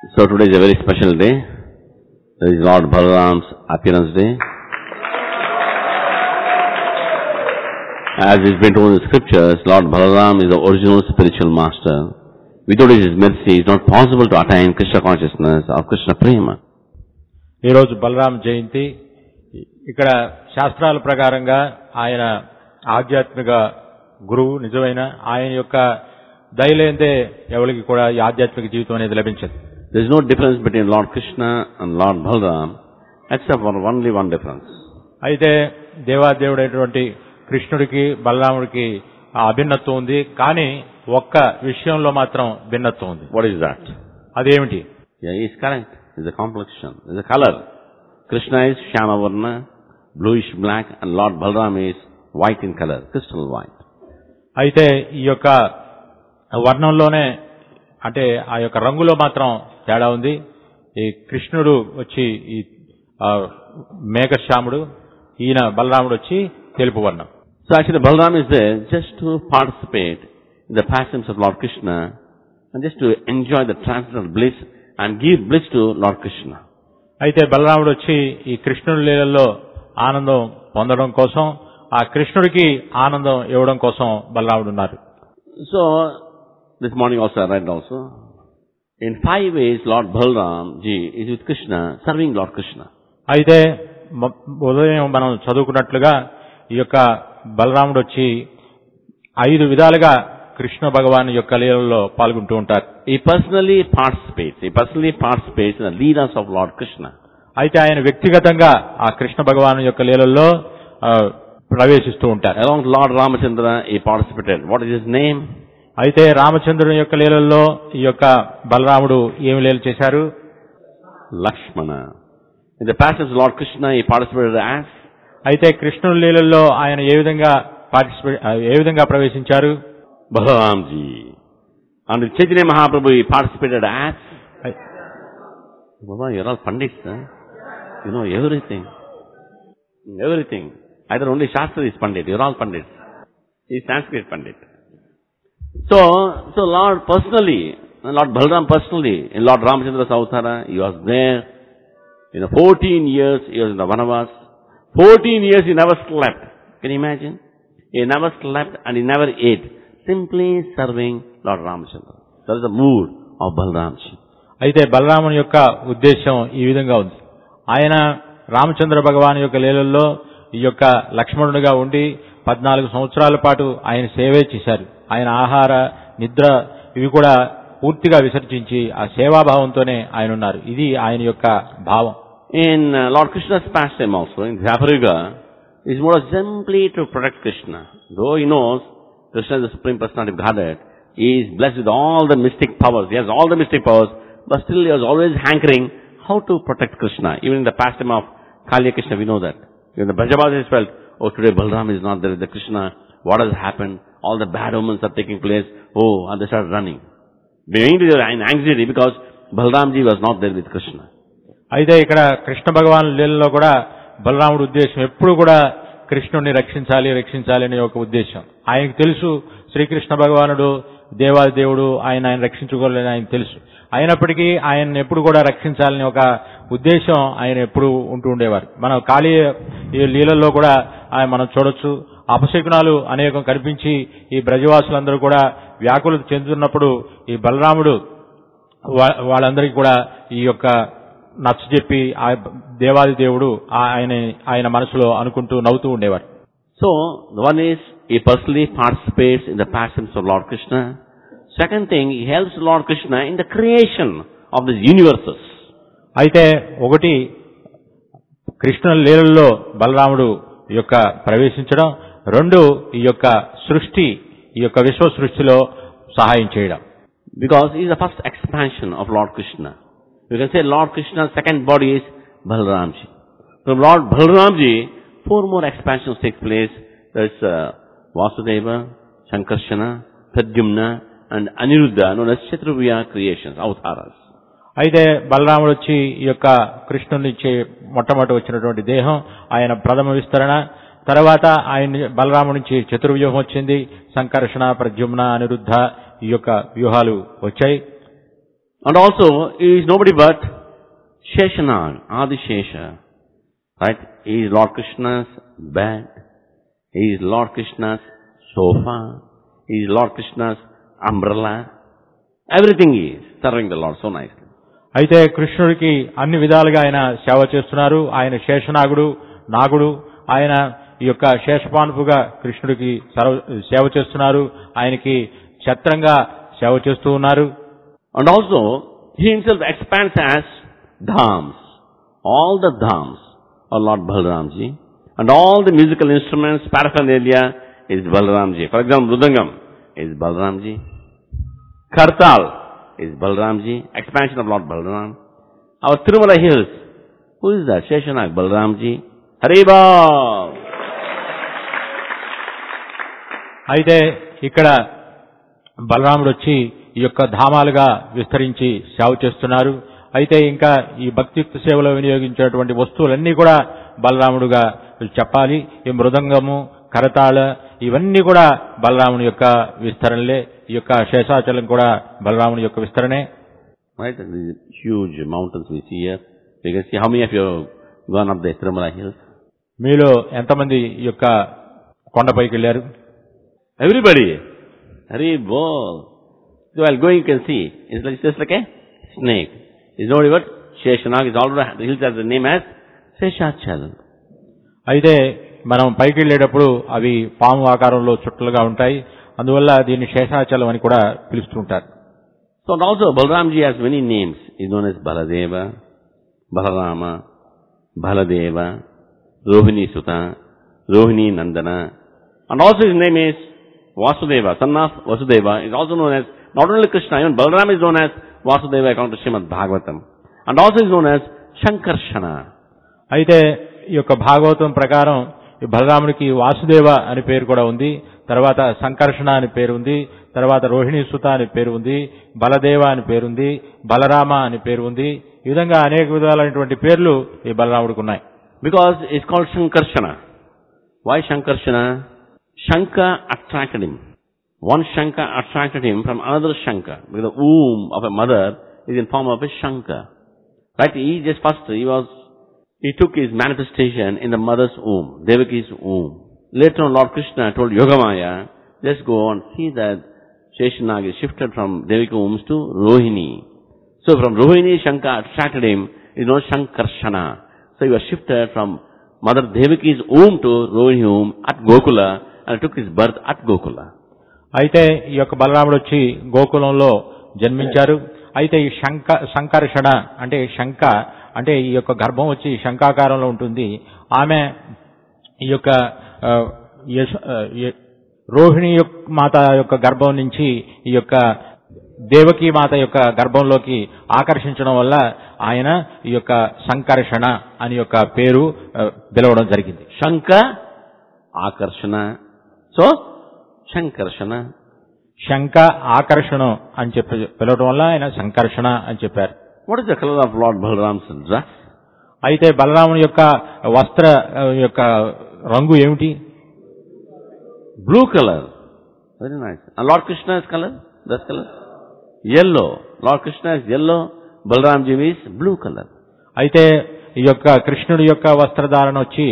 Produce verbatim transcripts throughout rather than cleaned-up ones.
So today is a very special day. This is Lord Balaram's appearance day. As is been told in the scriptures, Lord Balaram is the original spiritual master. Without his mercy, it is not possible to attain Krishna consciousness or Krishna prema. ఈ రోజు బలరాం జయంతి. ఇక్కడ శాస్త్రాల ప్రకారంగా ఆయన ఆధ్యాత్మిక గురువు, నిజమైన ఆయన యొక్క దయలేందే ఎవరికి కూడా ఈ ఆధ్యాత్మిక జీవితం అనేది లభించదు. There is no difference between Lord Krishna and Lord Balaram except for only one difference. అయితే దేవాదేవుడైనటువంటి కృష్ణుడికి బలరాముడికి ఆ అభిన్నత్వం ఉంది, కానీ ఒక్క విషయంలో మాత్రం భిన్నత్వం ఉంది. What is that? అదేమిటి? Yeah, he is correct. It is a complexion. It is a color. Krishna is Shyamavarna, bluish black, and Lord Balaram is white in color, crystal white. అయితే ఈ యొక్క వర్ణంలోనే, అంటే ఆ యొక్క రంగులో మాత్రం తేడా ఉంది. ఈ కృష్ణుడు వచ్చి ఈ మేఘశ్యాముడు, ఈయన బలరాముడు వచ్చి తెలుపు వర్ణం. So actually Balaram is there just to participate in the pastimes of Lord Krishna and just to enjoy the transcendental bliss and give bliss to Lord Krishna. అయితే బలరాముడు వచ్చి ఈ కృష్ణుడి లీలల్లో ఆనందం పొందడం కోసం, ఆ కృష్ణుడికి ఆనందం ఇవ్వడం కోసం బలరాముడు ఉన్నారు. So this morning also I read also, in five ways Lord Balaram ji is with Krishna, serving Lord Krishna. అయితే ఉదయం మనం చదువుకున్నట్లుగా ఈ యొక్క బలరాముడు వచ్చి ఐదు విధాలుగా కృష్ణ భగవాన్ యొక్క లీలల్లో పాల్గొంటూ ఉంటారు. He personally participates. He personally participates in the leelas of Lord Krishna. అయితే ఆయన వ్యక్తిగతంగా ఆ కృష్ణ భగవాన్ యొక్క లీలల్లో ప్రవేశిస్తూ ఉంటారు. Along with Lord Ramachandra he participated. What is his name? అయితే రామచంద్రుని యొక్క లీలల్లో ఈ యొక్క బలరాముడు ఏమి లీలలు చేశారు? Lakshmana. In the pastimes of Lord Krishna he participated as? అయితే కృష్ణుడి లీలల్లో ఆయన ఏ విధంగా పార్టిసిపేట్ ఏ విధంగా ప్రవేశించారు? Balaramji. And with Chaitanya Mahaprabhu he participated as? Baba, you are all pandits, huh? You know everything. Everything. Either only Shastra is pandit, you are all pandits. He is Sanskrit pandit. So, so Lord personally, Lord Balaram personally, in Lord Ramachandra's Avtara, he was there. In the fourteen years, he was in the Vanavas. fourteen years he never slept. Can you imagine? He never slept and he never ate. Simply serving Lord Ramachandra. That is the mood of Balaramji. అయితే బలరాముని యొక్క ఉద్దేశం ఈ విధంగా ఉంది. ఆయన రామచంద్ర భగవాన్ యొక్క లీలల్లో ఈ యొక్క లక్ష్మణుడిగా ఉండి పద్నాలుగు సంవత్సరాల పాటు ఆయన సేవే చేశారు. ఆయన ఆహార నిద్ర ఇవి కూడా పూర్తిగా విసర్జించి ఆ సేవాభావంతోనే ఆయన ఉన్నారు. ఇది ఆయన యొక్క భావం. In uh, Lord Krishna's pastime also, in Dhyapariga, his mode was simply to protect Krishna. Though he knows Krishna is the Supreme Personality of Godhead, he is blessed with all the mystic powers. He has all the mystic powers, but still he was always hankering how to protect Krishna. Even in the pastime of Kaliya Krishna, we know that. Even the Brajavasis felt, oh, today Balaram is not there with the Krishna. What has happened? All the bad omens are taking place. Oh, and they started running. Being in anxiety because Balaramji was not there with Krishna. అయితే ఇక్కడ కృష్ణ భగవాన్ లీలలో కూడా బలరాముడి ఉద్దేశం ఎప్పుడు కూడా కృష్ణుడిని రక్షించాలి రక్షించాలి అనే ఒక ఉద్దేశం. ఆయనకు తెలుసు శ్రీకృష్ణ భగవానుడు దేవాది దేవుడు, ఆయన ఆయన రక్షించుకోలేని ఆయన తెలుసు. అయినప్పటికీ ఆయన ఎప్పుడు కూడా రక్షించాలని ఒక ఉద్దేశం ఆయన ఎప్పుడు ఉంటూ ఉండేవారు. మనం ఖాళీ ఈ లీలల్లో కూడా ఆయన మనం చూడొచ్చు. అపశకునాలు అనేకం కనిపించి ఈ బ్రజవాసులందరూ కూడా వ్యాకులత చెందుతున్నప్పుడు ఈ బలరాముడు వాళ్ళందరికీ కూడా ఈ యొక్క నచ్చ చెప్పి ఆ దేవాది దేవుడు ఆయన ఆయన మనసులో అనుకుంటూ నవ్వుతూ ఉండేవారు. So, the one is, he personally participates in the pastimes of Lord Krishna. Second thing, he helps Lord Krishna in the creation of these universes. అయితే ఒకటి కృష్ణ లీలల్లో బలరాముడు యొక్క ప్రవేశించడం, రెండు ఈ యొక్క సృష్టి ఈ యొక్క విశ్వ సృష్టిలో సహాయం చేయడం. Because he is the first expansion of Lord Krishna. You can say Lord Krishna's second body is Balaramji. From Lord Balaramji, four more expansions take place. There is uh, Vasudeva, Shankarshana, Pradyumna and Aniruddha, known as Chaturvya creations, avataras. అయితే బలరాముడు వచ్చి ఈ యొక్క కృష్ణుడి నుంచి మొట్టమొదటి వచ్చినటువంటి దేహం ఆయన ప్రథమ విస్తరణ, తర్వాత ఆయన బలరాముడి నుంచి చతుర్వ్యూహం వచ్చింది, సంకర్షణ, ప్రద్యుమ్న, అనిరుద్ధ ఈ యొక్క వ్యూహాలు వచ్చాయి. And also, he is nobody but Sheshanag, Adishesha. Right? He is Lord Krishna's bed. He is Lord Krishna's sofa. He is Lord Krishna's umbrella. Everything he is serving the Lord so nicely. అయితే కృష్ణుడికి అన్ని విధాలుగా ఆయన సేవ చేస్తున్నారు. ఆయన శేషనాగుడు, నాగుడు. ఆయన ఈ యొక్క శేషపానుపుగా కృష్ణుడికి సేవ చేస్తున్నారు. ఆయనకి ఛత్రంగా సేవ చేస్తూ ఉన్నారు. And also, he himself expands as dhams. All the dhams are Lord Balaramji. And all the musical instruments, paraphernalia is Balaramji. For example, Mridangam is Balaramji. Kartal is Balaramji. Expansion of Lord Balaram. Our Tirumala hills. Who is that? Sheshanag, Balaramji. Haribol! అయితే ఇక్కడ బలరాముడు వచ్చి ఈ యొక్క ధామాలుగా విస్తరించి సేవ చేస్తున్నారు. అయితే ఇంకా ఈ భక్తియుక్త సేవలో వినియోగించేటువంటి వస్తువులన్నీ కూడా బలరాముడుగా చెప్పాలి. ఈ మృదంగము, కరతాళ ఇవన్నీ కూడా బలరాముని యొక్క విస్తరణలే. ఈ యొక్క శేషాచలం కూడా బలరాముని యొక్క విస్తరణే. Right? These huge mountains we see here. You can see how many of you have gone up the Tirumala hills. మీలో ఎంతమంది ఈ యొక్క కొండపైకి వెళ్ళారు? Everybody. Haribol. So while going you can see. It's like, it's just like a snake. It's nobody but Sheshanag. It's already, the hills has the name as Sheshachalam. అయితే మనం పైకి వెళ్ళేటప్పుడు అవి పాము ఆకారంలో చుట్టలుగా ఉంటాయి. అందువల్ల దీన్ని శేషాచలం అని కూడా పిలుస్తుంటారు. So also Balaramji has many names. He is known as Baladeva, Balarama, Baladeva, Rohini Sutta, Rohini Nandana. And also his name is Vasudeva, son of Vasudeva. He is also known as, not only Krishna, even Balaram is known as Vasudeva according to Srimad Bhagavatam. And also is known as Shankarshana. అయితే ఈ యొక్క భాగవతం ప్రకారం ఈ బలరాముడికి వాసుదేవ అని పేరు కూడా ఉంది. తర్వాత సంకర్షణ అని పేరు ఉంది. తర్వాత రోహిణీ సుత అని పేరు ఉంది. బలదేవ అని పేరుంది. బలరామ అని పేరు ఉంది. ఈ విధంగా అనేక విధాలైనటువంటి పేర్లు ఈ బలరాముడికి ఉన్నాయి. Because it's called Shankarshana. Why Shankarshana? Shanka attracted him. One Shanka attracted him from another Shanka. Because the womb of a mother is in form of a Shanka. Right? He just first, he was, he took his manifestation in the mother's womb, Devaki's womb. Later on, Lord Krishna told Yogamaya, just go and see that Sheshanag is shifted from Devaki wombs to Rohini. So from Rohini, Shanka attracted him, is known as Shankarshana. So he was shifted from Mother Devaki's womb to Rohini womb at Gokula, and took his birth at Gokula. అయితే ఈ యొక్క బలరాముడు వచ్చి గోకులంలో జన్మించారు. అయితే ఈ శంక సంకర్షణ అంటే శంక అంటే ఈ యొక్క గర్భం వచ్చి శంకాకారంలో ఉంటుంది. ఆమె ఈ యొక్క రోహిణి మాత యొక్క గర్భం నుంచి ఈ యొక్క దేవకీ మాత యొక్క గర్భంలోకి ఆకర్షించడం వల్ల ఆయన ఈ యొక్క సంకర్షణ అని యొక్క పేరు పిలవడం జరిగింది. శంక ఆకర్షణ. సో శంకర్షణ. శంక ఆకర్షణం అని చెప్పి పిలవడం వల్ల ఆయన సంకర్షణ అని చెప్పారు. What is the color of Lord Balaram's dress? అయితే బలరాముని యొక్క వస్త్ర యొక్క రంగు ఏమిటి? Blue color. Very nice. And Lord Krishna's color? Dress color? Yellow. Lord Krishna is yellow. Balaramji is blue color. అయితే ఈ యొక్క కృష్ణుడి యొక్క వస్త్రధారణ వచ్చి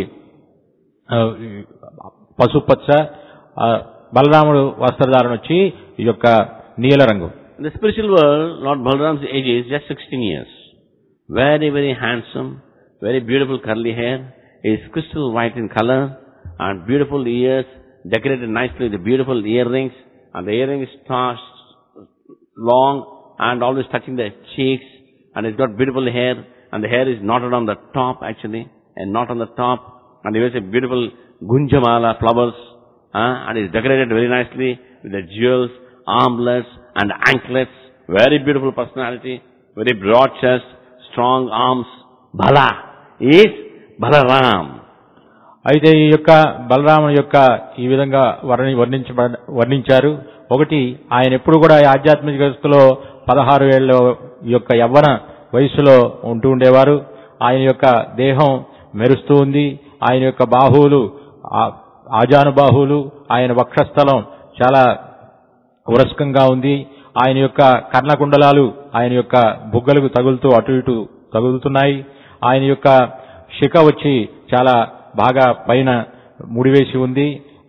పసుపచ్చ, బలరాముడు వస్త్రధారణ వచ్చి ఈ యొక్క నీల రంగు. In the spiritual world, Lord Balaram's age is just sixteen years. Very, very handsome, very beautiful curly hair. He is crystal white in color and beautiful ears, decorated nicely with beautiful earrings. And the earrings are long and always touching the cheeks. And he's got beautiful hair. And the hair is knotted on the top actually, and not on the top. And he wears a beautiful gunjamala flowers. Uh, and is decorated very nicely with the jewels, armlets and anklets. Very beautiful personality, very broad chest, strong arms. Bala is Balaram. అయితే ఈ యొక్క బలరాముని యొక్క ఈ విధంగా వర్ణి వర్ణించ వర్ణించారు. ఒకటి, ఆయన ఎప్పుడు కూడా ఆధ్యాత్మిక జగత్తులో పదహారు ఏళ్ళ యొక్క యవ్వన వయసులో ఉంటూ ఉండేవారు. ఆయన యొక్క దేహం మెరుస్తూ ఉంది. ఆయన యొక్క బాహువులు ఆజానుబాహువులు, ఆయన వక్షస్థలం చాలా ఉరస్కంగా ఉంది. ఆయన యొక్క కర్ణకుండలాలు ఆయన యొక్క బుగ్గలకు తగులుతూ అటు ఇటు తగులుతున్నాయి. ఆయన యొక్క శిఖ వచ్చి చాలా బాగా పైన ముడివేసి ఉంది.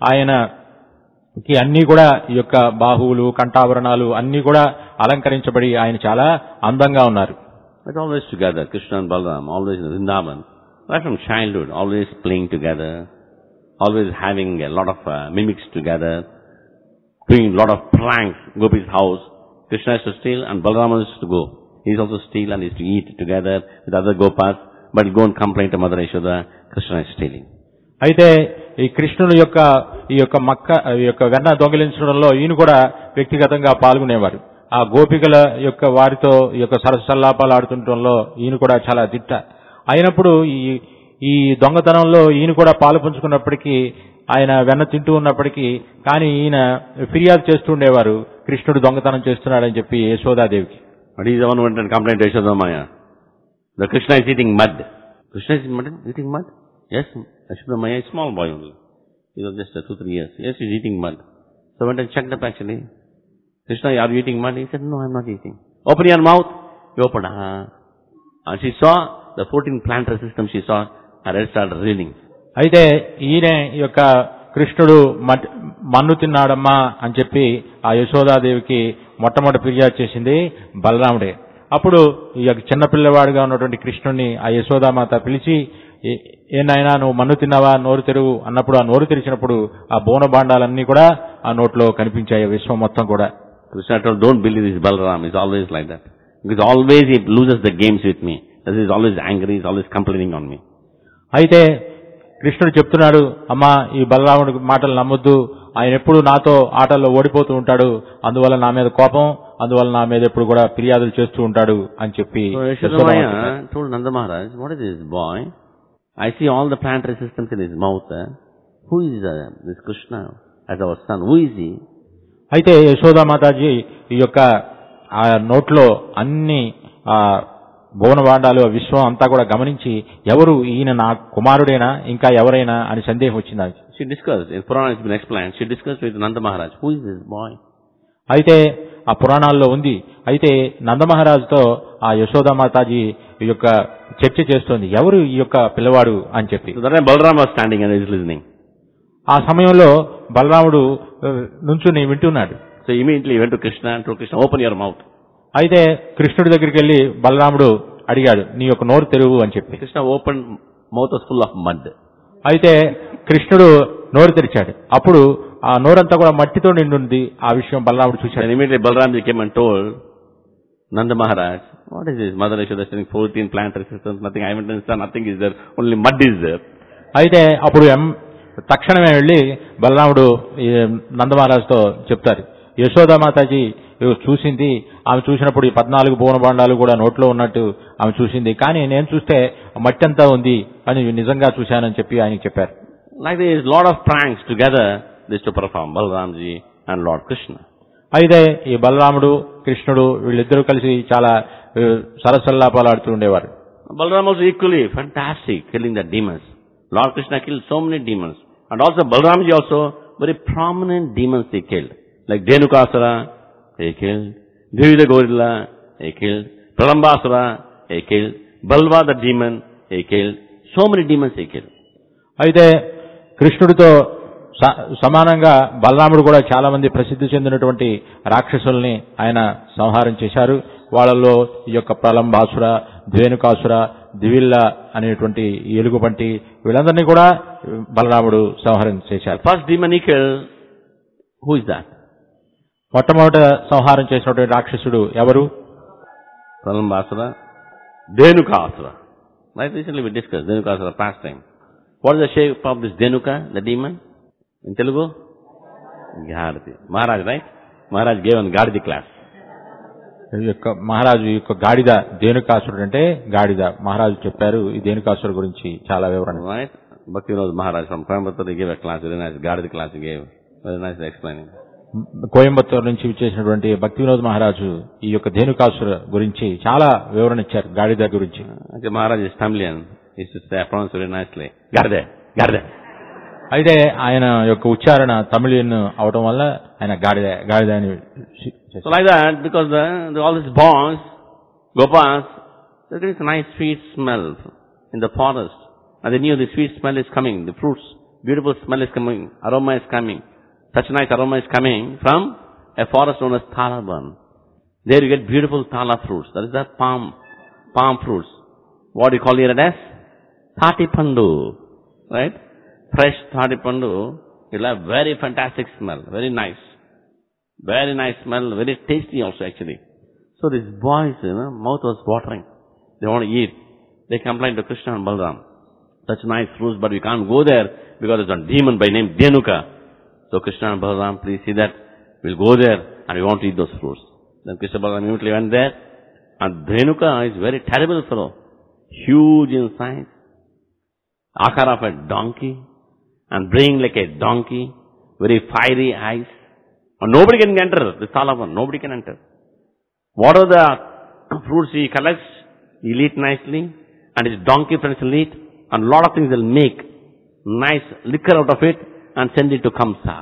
ఆయనకి అన్ని కూడా ఈ యొక్క బాహువులు కంఠాభరణాలు అన్ని కూడా అలంకరించబడి ఆయన చాలా అందంగా ఉన్నారు. But always together, Krishna and Balaram, always in Vrindavan, right from childhood, always playing together, always having a lot of uh, mimics together, doing a lot of pranks. Gopi's house, Krishna is to steal and Balaram is to go. He is also steal and is to eat together with other Gopas, but he'll go and complain to Mother Yashoda, Krishna is stealing. అయితే ఈ కృష్ణుని యొక్క ఈ యొక్క మక్క ఈ యొక్క వెన్న దొంగిలించడంలో ఈయన కూడా వ్యక్తిగతంగా పాల్గొనేవారు. ఆ గోపికల యొక్క వారితో ఈ యొక్క సరసల్లాపాలు ఆడుతుండటంలో ఈయన కూడా చాలా దిట్ట. అయినప్పుడు ఈ ఈ దొంగతనంలో ఈయన కూడా పాలు పంచుకున్నప్పటికీ ఆయన వెన్న తింటూ ఉన్నప్పటికీ కానీ ఈయన ఫిర్యాదు చేస్తూ ఉండేవారు కృష్ణుడు దొంగతనం చేస్తున్నాడని చెప్పి యశోదాదేవికి. But he is the one who went and complained to Yashoda Maya. The Krishna is eating mud. Krishna is mud, eating mud? Yes, Yashoda Maya is small boy only. He was just uh, two, three years. Yes, he is eating mud. So went and checked up actually. Krishna, are you eating mud? He said, no, I am not eating. Open your mouth. He opened. Ah. And she saw the fourteen planter system she saw. Her head started reeling. అయితే ఈయన ఈ యొక్క కృష్ణుడు మన్ను తిన్నాడమ్మా అని చెప్పి ఆ యశోదాదేవికి మొట్టమొదటి ఫిర్యాదు చేసింది బలరాముడే. అప్పుడు ఈ యొక్క చిన్నపిల్లవాడిగా ఉన్నటువంటి కృష్ణుడిని ఆ యశోదామాత పిలిచి, ఏనాయనా నువ్వు మన్ను తిన్నావా, నోరు తెరువు అన్నప్పుడు ఆ నోరు తెరిచినప్పుడు ఆ బోన బాండాలన్నీ కూడా ఆ నోట్లో కనిపించాయి విశ్వం మొత్తం కూడా. Krishna told, don't believe this Balaram. He's always like that. Because always he loses the games with me. He's always angry, he's always complaining on me. అయితే కృష్ణుడు చెప్తున్నాడు, అమ్మా ఈ బలరాముడి మాటలు నమ్మొద్దు, ఆయన ఎప్పుడు నాతో ఆటల్లో ఓడిపోతూ ఉంటాడు, అందువల్ల నా మీద కోపం, అందువల్ల నా మీద ఎప్పుడు కూడా ఫిర్యాదులు చేస్తూ ఉంటాడు అని చెప్పి. So Yashodamaya told Nanda Maharaj, what is this boy? I see all the planetary systems in his mouth. Eh? Who is uh, this Krishna as our son? Who is he? అయితే యశోదామాతాజీ ఈ యొక్క ఆ నోట్లో అన్ని ఆ భువనభాండాలు విశ్వం అంతా కూడా గమనించి ఎవరు ఈయన నా కుమారుడేనా ఇంకా ఎవరైనా అని సందేహం వచ్చింది. She discussed, in Purana it's been explained, she discussed with Nanda Maharaj, who is this boy? అయితే ఆ పురాణాల్లో ఉంది. అయితే నందమహారాజుతో ఆ యశోదామాతాజీ ఈ యొక్క చర్చ చేస్తోంది, ఎవరు ఈ యొక్క పిల్లవాడు అని చెప్పి. So that time Balaram was standing and he was listening. ఆ సమయంలో బలరాముడు నుంచుని వింటున్నాడు. So immediately he went to Krishna and told Krishna, open your mouth. అయితే కృష్ణుడి దగ్గరికి వెళ్లి బలరాముడు అడిగాడు, నీ యొక్క నోరు తెరువు అని చెప్పి. Krishna opened, mouth was full of mud. అయితే కృష్ణుడు నోరు తెరిచాడు. అప్పుడు ఆ నోరంతా కూడా మట్టితో నిండుంది. ఆ విషయం బలరాముడు చూశాడు. And immediately Balaram came and told Nanda Maharaj, what is this? Mother Yashoda is saying fourteen planetary systems, nothing, I haven't done, nothing is there, only mud is there. అయితే అప్పుడు తక్షణమే వెళ్లి బలరాముడు నందమహారాజుతో చెప్తారు, యశోదామాతాజీ చూసింది, ఆమె చూసినప్పుడు ఈ పద్నాలుగు భువనభాండాలు కూడా నోట్లో ఉన్నట్టు ఆమె చూసింది, కానీ నేను చూస్తే మట్టి అంతా ఉంది అని నిజంగా చూశానని చెప్పి ఆయనకి చెప్పారు. Like there is lot of pranks together this to perform, Balaramji and Lord Krishna. అయితే ఈ బలరాముడు కృష్ణుడు వీళ్ళిద్దరూ కలిసి చాలా సరసల్లాపాలు ఆడుతూ ఉండేవారు. Balaram was equally fantastic, killing the demons. Lord Krishna killed so many demons. And also Balaramji also, very prominent demons he killed. Like Dhenukasura, he killed. Devi the gorilla, he killed. Pralambasura, he killed. Balva the demon, he killed. So many demons he killed. అయితే కృష్ణుడితో సమానంగా బలరాముడు కూడా చాలా మంది ప్రసిద్ధి చెందినటువంటి రాక్షసుల్ని ఆయన సంహారం చేశారు. వాళ్ళల్లో ఈ యొక్క ప్రలంబాసుర, ధేనుకాసుర, దివిల్ల అనేటువంటి ఎలుగుబంటి వీళ్ళందరినీ కూడా బలరాముడు సంహారం చేశారు. First demon he killed, who is that? మొట్టమొదట సంహారం చేసినటువంటి రాక్షసుడు ఎవరు? Pralambasura, Dhenukasura. Right, recently we discussed Dhenukasura past time. What is the shape of this Dhenuka, the demon? In Telugu? Gadadi. Maharaj, right? Maharaj gave on Gadadi class. మహారాజు యొక్క గాడిద ధేనుకాసురుడు అంటే గాడిద. మహారాజు చెప్పారు ఈ ధేనుకాసురుడు గురించి చాలా వివరణ. Right? Bhakti Vinod Maharaj from Coimbatore gave a class, very nice Gadadi class he gave. Very nice explaining. Coimbatore నుంచి చేసినటువంటి భక్తి వినోద్ మహారాజు ఈ యొక్క ధేనుకాసుర గురించి చాలా వివరణ ఇచ్చారు, గాడిద గురించి. Okay, Maharaj is Tamilian. He used to say, pronounce very nicely. Gadade, Gadade. అయితే ఆయన యొక్క ఉచ్చారణ తమిళియన్ అవటం వల్ల ఆయన గాడిద గాడిద అని So like that, because the, the, all these boys, Gopas, there is a nice sweet smell in the forest. And they knew the sweet smell is coming, the fruits, beautiful smell is coming, aroma is coming. Such nice aroma is coming from a forest known as Thalavan. There you get beautiful thala fruits. That is the palm, palm fruits. What do you call it as? Thatipandu. Right? Fresh Thatipandu. You'll have very fantastic smell. Very nice. Very nice smell. Very tasty also actually. So these boys, you know, mouth was watering. They want to eat. They complain to Krishna and Balram. Such nice fruits, but we can't go there because there's a demon by name Dhenuka. So Krishna and Balram, please see that. We'll go there and we want to eat those fruits. Then Krishna and Balram immediately went there. And Dhenuka is a very terrible fellow. Huge in size. Akar of a donkey. And brain like a donkey. Very fiery eyes. And nobody can enter this Thalavan. Nobody can enter. What are the fruits he collects? He'll eat nicely. And his donkey friends will eat. And a lot of things they'll make. Nice liquor out of it. And send it to Kamsa.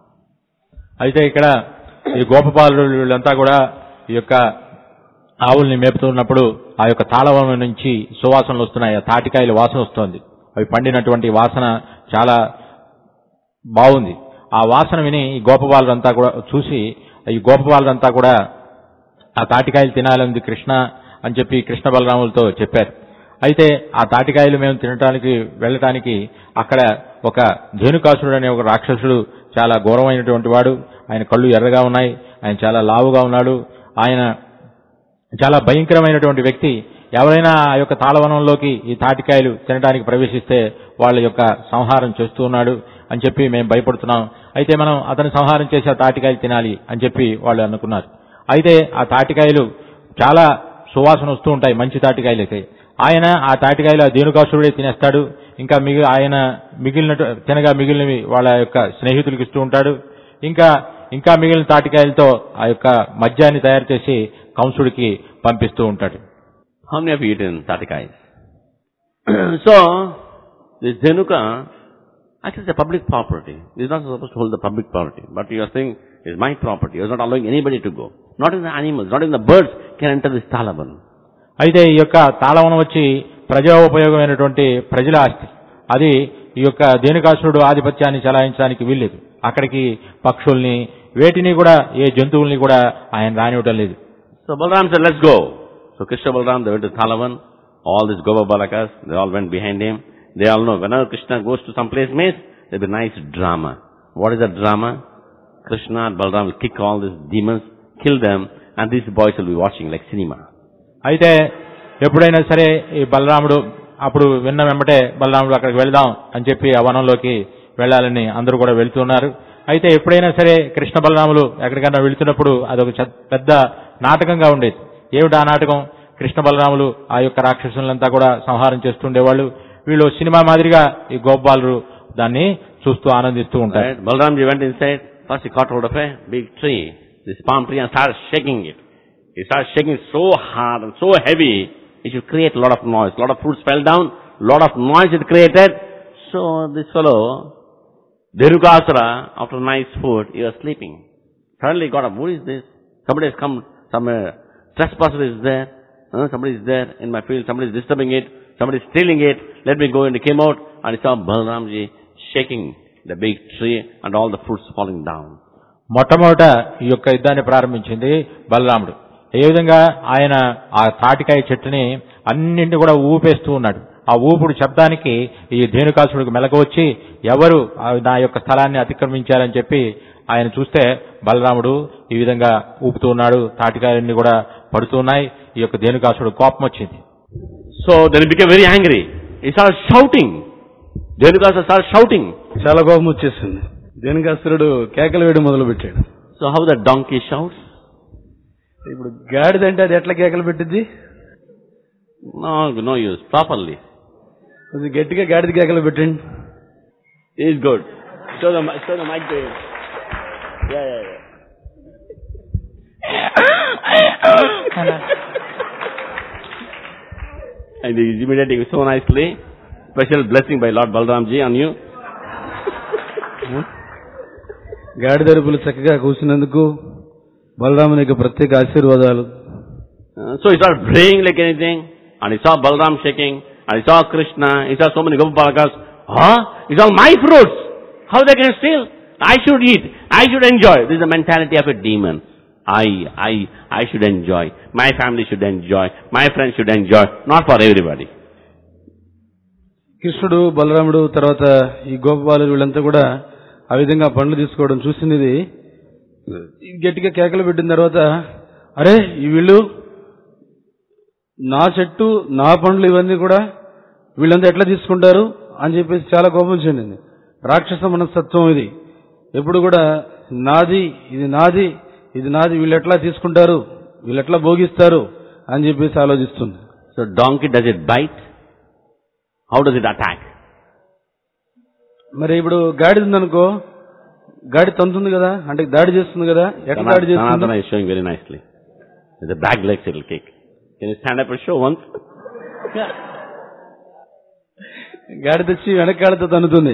అయితే ఇక్కడ ఈ గోపపాలుడు వీళ్ళంతా కూడా ఈ యొక్క ఆవుల్ని మేపుతున్నప్పుడు ఆ యొక్క తాళవనం నుంచి సువాసనలు వస్తున్నాయి. ఆ తాటికాయల వాసన వస్తోంది. అవి పండినటువంటి వాసన చాలా బాగుంది. ఆ వాసన విని ఈ గోపబాలుడంతా కూడా చూసి ఈ గోపబాలుడంతా కూడా ఆ తాటికాయలు తినాలని కృష్ణ అని చెప్పి కృష్ణ బలరాములతో చెప్పారు. అయితే ఆ తాటికాయలు మేము తినడానికి వెళ్ళటానికి అక్కడ ఒక ధేనుకాసురుడు అనే ఒక రాక్షసుడు చాలా ఘోరమైనటువంటి వాడు. ఆయన కళ్ళు ఎర్రగా ఉన్నాయి. ఆయన చాలా లావుగా ఉన్నాడు. ఆయన చాలా భయంకరమైనటువంటి వ్యక్తి. ఎవరైనా ఆ యొక్క తాళవనంలోకి ఈ తాటికాయలు తినడానికి ప్రవేశిస్తే వాళ్ళ యొక్క సంహారం చేస్తూ ఉన్నాడు అని చెప్పి మేము భయపడుతున్నాం. అయితే మనం అతని సంహారం చేసి ఆ తాటికాయలు తినాలి అని చెప్పి వాళ్ళు అనుకున్నారు. అయితే ఆ తాటికాయలు చాలా సువాసన వస్తూ ఉంటాయి, మంచి తాటికాయలు అయితే. ఆయన ఆ తాటికాయలు ఆ ధేనుకాసురుడే తినేస్తాడు. ఇంకా మిగి ఆయన మిగిలిన తినగా మిగిలినవి వాళ్ళ యొక్క స్నేహితులకు ఇస్తూ ఉంటాడు. ఇంకా ఇంకా మిగిలిన తాటికాయలతో ఆ యొక్క మద్యాన్ని తయారు చేసి కంసుడికి పంపిస్తూ ఉంటాడు. How many have you eaten tatikais? So, this Dhenuka, actually it's a public property. He's not supposed to hold the public property. But you are saying, it's my property. You're not allowing anybody to go. Not even the animals, not even the birds can enter this Thalavan. అయితే ఈ యొక్క తాళవనం వచ్చి ప్రజోపయోగమైనటువంటి ప్రజల ఆస్తి. అది ఈ యొక్క ధేనుకాసురుడు ఆధిపత్యాన్ని చలాయించడానికి వీల్లేదు. అక్కడికి పక్షుల్ని వేటిని కూడా ఏ జంతువుల్ని కూడా ఆయన రానివ్వటం లేదు. So Balram said, let's go. So Krishna Balram, they went to Thalavan. All these Gopa Balakas, they all went behind him. They all know, whenever Krishna goes to some place, means there'll be nice drama. What is that drama? Krishna and Balram will kick all these demons, kill them, and these boys will be watching like cinema. అయితే ఎప్పుడైనా సరే ఈ బలరాముడు అప్పుడు విన్న వెంబటే బలరాముడు అక్కడికి వెళ్దాం అని చెప్పి ఆ వనంలోకి వెళ్లాలని అందరూ కూడా వెళ్తున్నారు. అయితే ఎప్పుడైనా సరే కృష్ణ బలరాములు ఎక్కడికైనా వెళ్తున్నప్పుడు అదొక పెద్ద నాటకంగా ఉండేది. ఏమిటి ఆ నాటకం? కృష్ణ బలరాములు ఆ యొక్క రాక్షసులంతా కూడా సంహారం చేస్తుండేవాళ్ళు. వీళ్ళు సినిమా మాదిరిగా ఈ గోపాలు దాన్ని చూస్తూ ఆనందిస్తూ ఉంటారు. Balramji went inside. First he caught hold of a big tree, this palm tree, and started shaking it. He started shaking it so hard and so heavy, it should create a lot of noise. A lot of fruits fell down, a lot of noise it created. So this fellow, Dhenukasura, after nice food, he was sleeping. Suddenly he got up. Who is this? Somebody has come, some uh, trespasser is there. Uh, somebody is there in my field. Somebody is disturbing it. Somebody is stealing it. Let me go. And he came out and he saw Balramji shaking the big tree and all the fruits falling down. మొట్టమొదట ఈ యొక్క యుద్ధాన్ని ప్రారంభించింది బలరాముడు. ఏ విధంగా ఆయన ఆ తాటికాయ చెట్టుని అన్నింటినీ కూడా ఊపేస్తూ ఉన్నాడు. ఆ ఊపుడు శబ్దానికి ఈ ధేనుకాసుడికి మెలకు వచ్చి ఎవరు నా యొక్క స్థలాన్ని అతిక్రమించారని చెప్పి ఆయన చూస్తే బలరాముడు ఈ విధంగా ఊపుతూ ఉన్నాడు. తాటికాయలన్నీ కూడా పడుతున్నాయి. ఈ యొక్క ధేనుకాసుడు కోపం వచ్చింది. So then he became very angry. He started shouting. Dhenukasura started shouting. చాలా కోపం వచ్చేసింది. ధేనుకాసురుడు కేకలు వేయడం మొదలు పెట్టాడు. So how the donkey shouts? ఇప్పుడు గాడిద అంటే అది ఎట్లా కేకలు పెట్టింది? No, no use. Properly. అది గట్టిగా గాడిద కేకలు పెట్టండి. It's good. Show the show the mic to him. Yeah, yeah, yeah. And he is imitating so nicely. Special blessing by Lord Balramji on you. గాడిదరుపులు చక్కగా కూర్చున్నందుకు బలరామునికి ప్రత్యేక ఆశీర్వాదాలు. Uh, so he started praying like anything, and he saw Balaram shaking, and he saw Krishna, he saw so many Gopalakas. Huh? It's all my fruits. How they can steal? I should eat. I should enjoy. This is the mentality of a demon. I, I, I should enjoy. My family should enjoy. My friends should enjoy. Not for everybody. కృష్ణుడు బలరాముడు తర్వాత ఈ గోపబాలుడు వీళ్ళంతా కూడా ఆ విధంగా పండ్లు తీసుకోవడం చూసినది గట్టిగా కేకలు పెట్టిన తర్వాత, అరే ఈ వీళ్ళు నా చెట్టు నా పండ్లు ఇవన్నీ కూడా వీళ్ళంతా ఎట్లా తీసుకుంటారు అని చెప్పేసి చాలా కోపం చెందింది. రాక్షస మనస్తత్వం ఇది. ఎప్పుడు కూడా నాది ఇది నాది ఇది నాది వీళ్ళు ఎట్లా తీసుకుంటారు, వీళ్ళు ఎట్లా భోగిస్తారు అని చెప్పేసి ఆలోచిస్తుంది. So donkey, does it bite? How does it attack? మరి ఇప్పుడు గాడిద ఉందనుకో, గాడి తంతుంది కదా, అంటే దాడి చేస్తుంది కదా, ఎట్లా దాడి చేస్తుంది? Sanatana is showing very nicely. With the back legs it will kick. Can you stand up and show once? గాడి తెచ్చి వెనకాలతో తన్నుతుంది.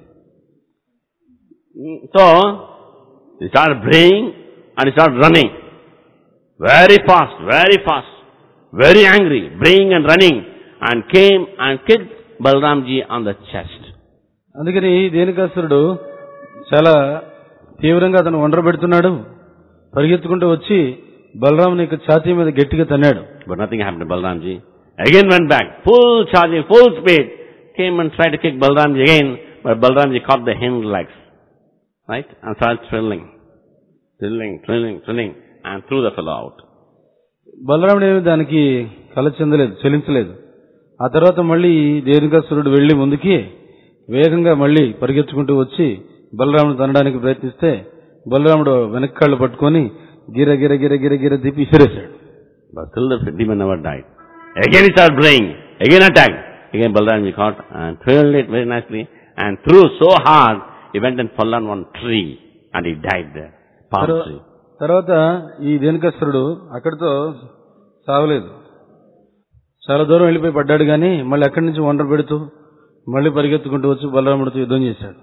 So he started braying and he started running. Very fast, very fast, very angry, braying and running, and came and kicked Balramji on the chest. అందుకని దేనికాసురుడు చాలా తీవ్రంగా అతను wonder పెడుతున్నాడు. పరిగెత్తుకుంటూ వచ్చి బలరాముని యొక్క ఛాతీ మీద గట్టిగా తన్నాడు. But nothing happened to Balramji. Again went back, full charging, full speed. Came and tried to kick Balramji again, but Balramji caught the hind legs, right, and started thrilling, thrilling, thrilling, thrilling, and threw the fellow out. బలరాముడు ఏమి దానికి కల చెందలేదు, చెలించలేదు. ఆ తర్వాత మళ్ళీ దేనికాసురుడు వెళ్లి ముందుకి వేగంగా మళ్ళీ పరిగెత్తుకుంటూ వచ్చి బలరాముడు తనడానికి ప్రయత్నిస్తే బలరాముడు వెనక్కాళ్ళు పట్టుకొని గిర గిర గిర గిర గిర తిప్పి విసిరేశాడు. But still the demon never died. Again he started braying, again attacked. Again Balramji caught and twirled it very nicely and threw so hard, he went and fell on one tree and he died there. Palm tree. తర్వాత ఈ దేనికాసురుడు అక్కడితో సావలేదు. చాలా దూరం వెళ్ళిపోయి పడ్డాడు కానీ మళ్ళీ అక్కడి నుంచి వండర పెడుతూ మళ్ళీ పరిగెత్తుకుంటూ వచ్చి బలరాముడితో యుద్ధం చేశాడు.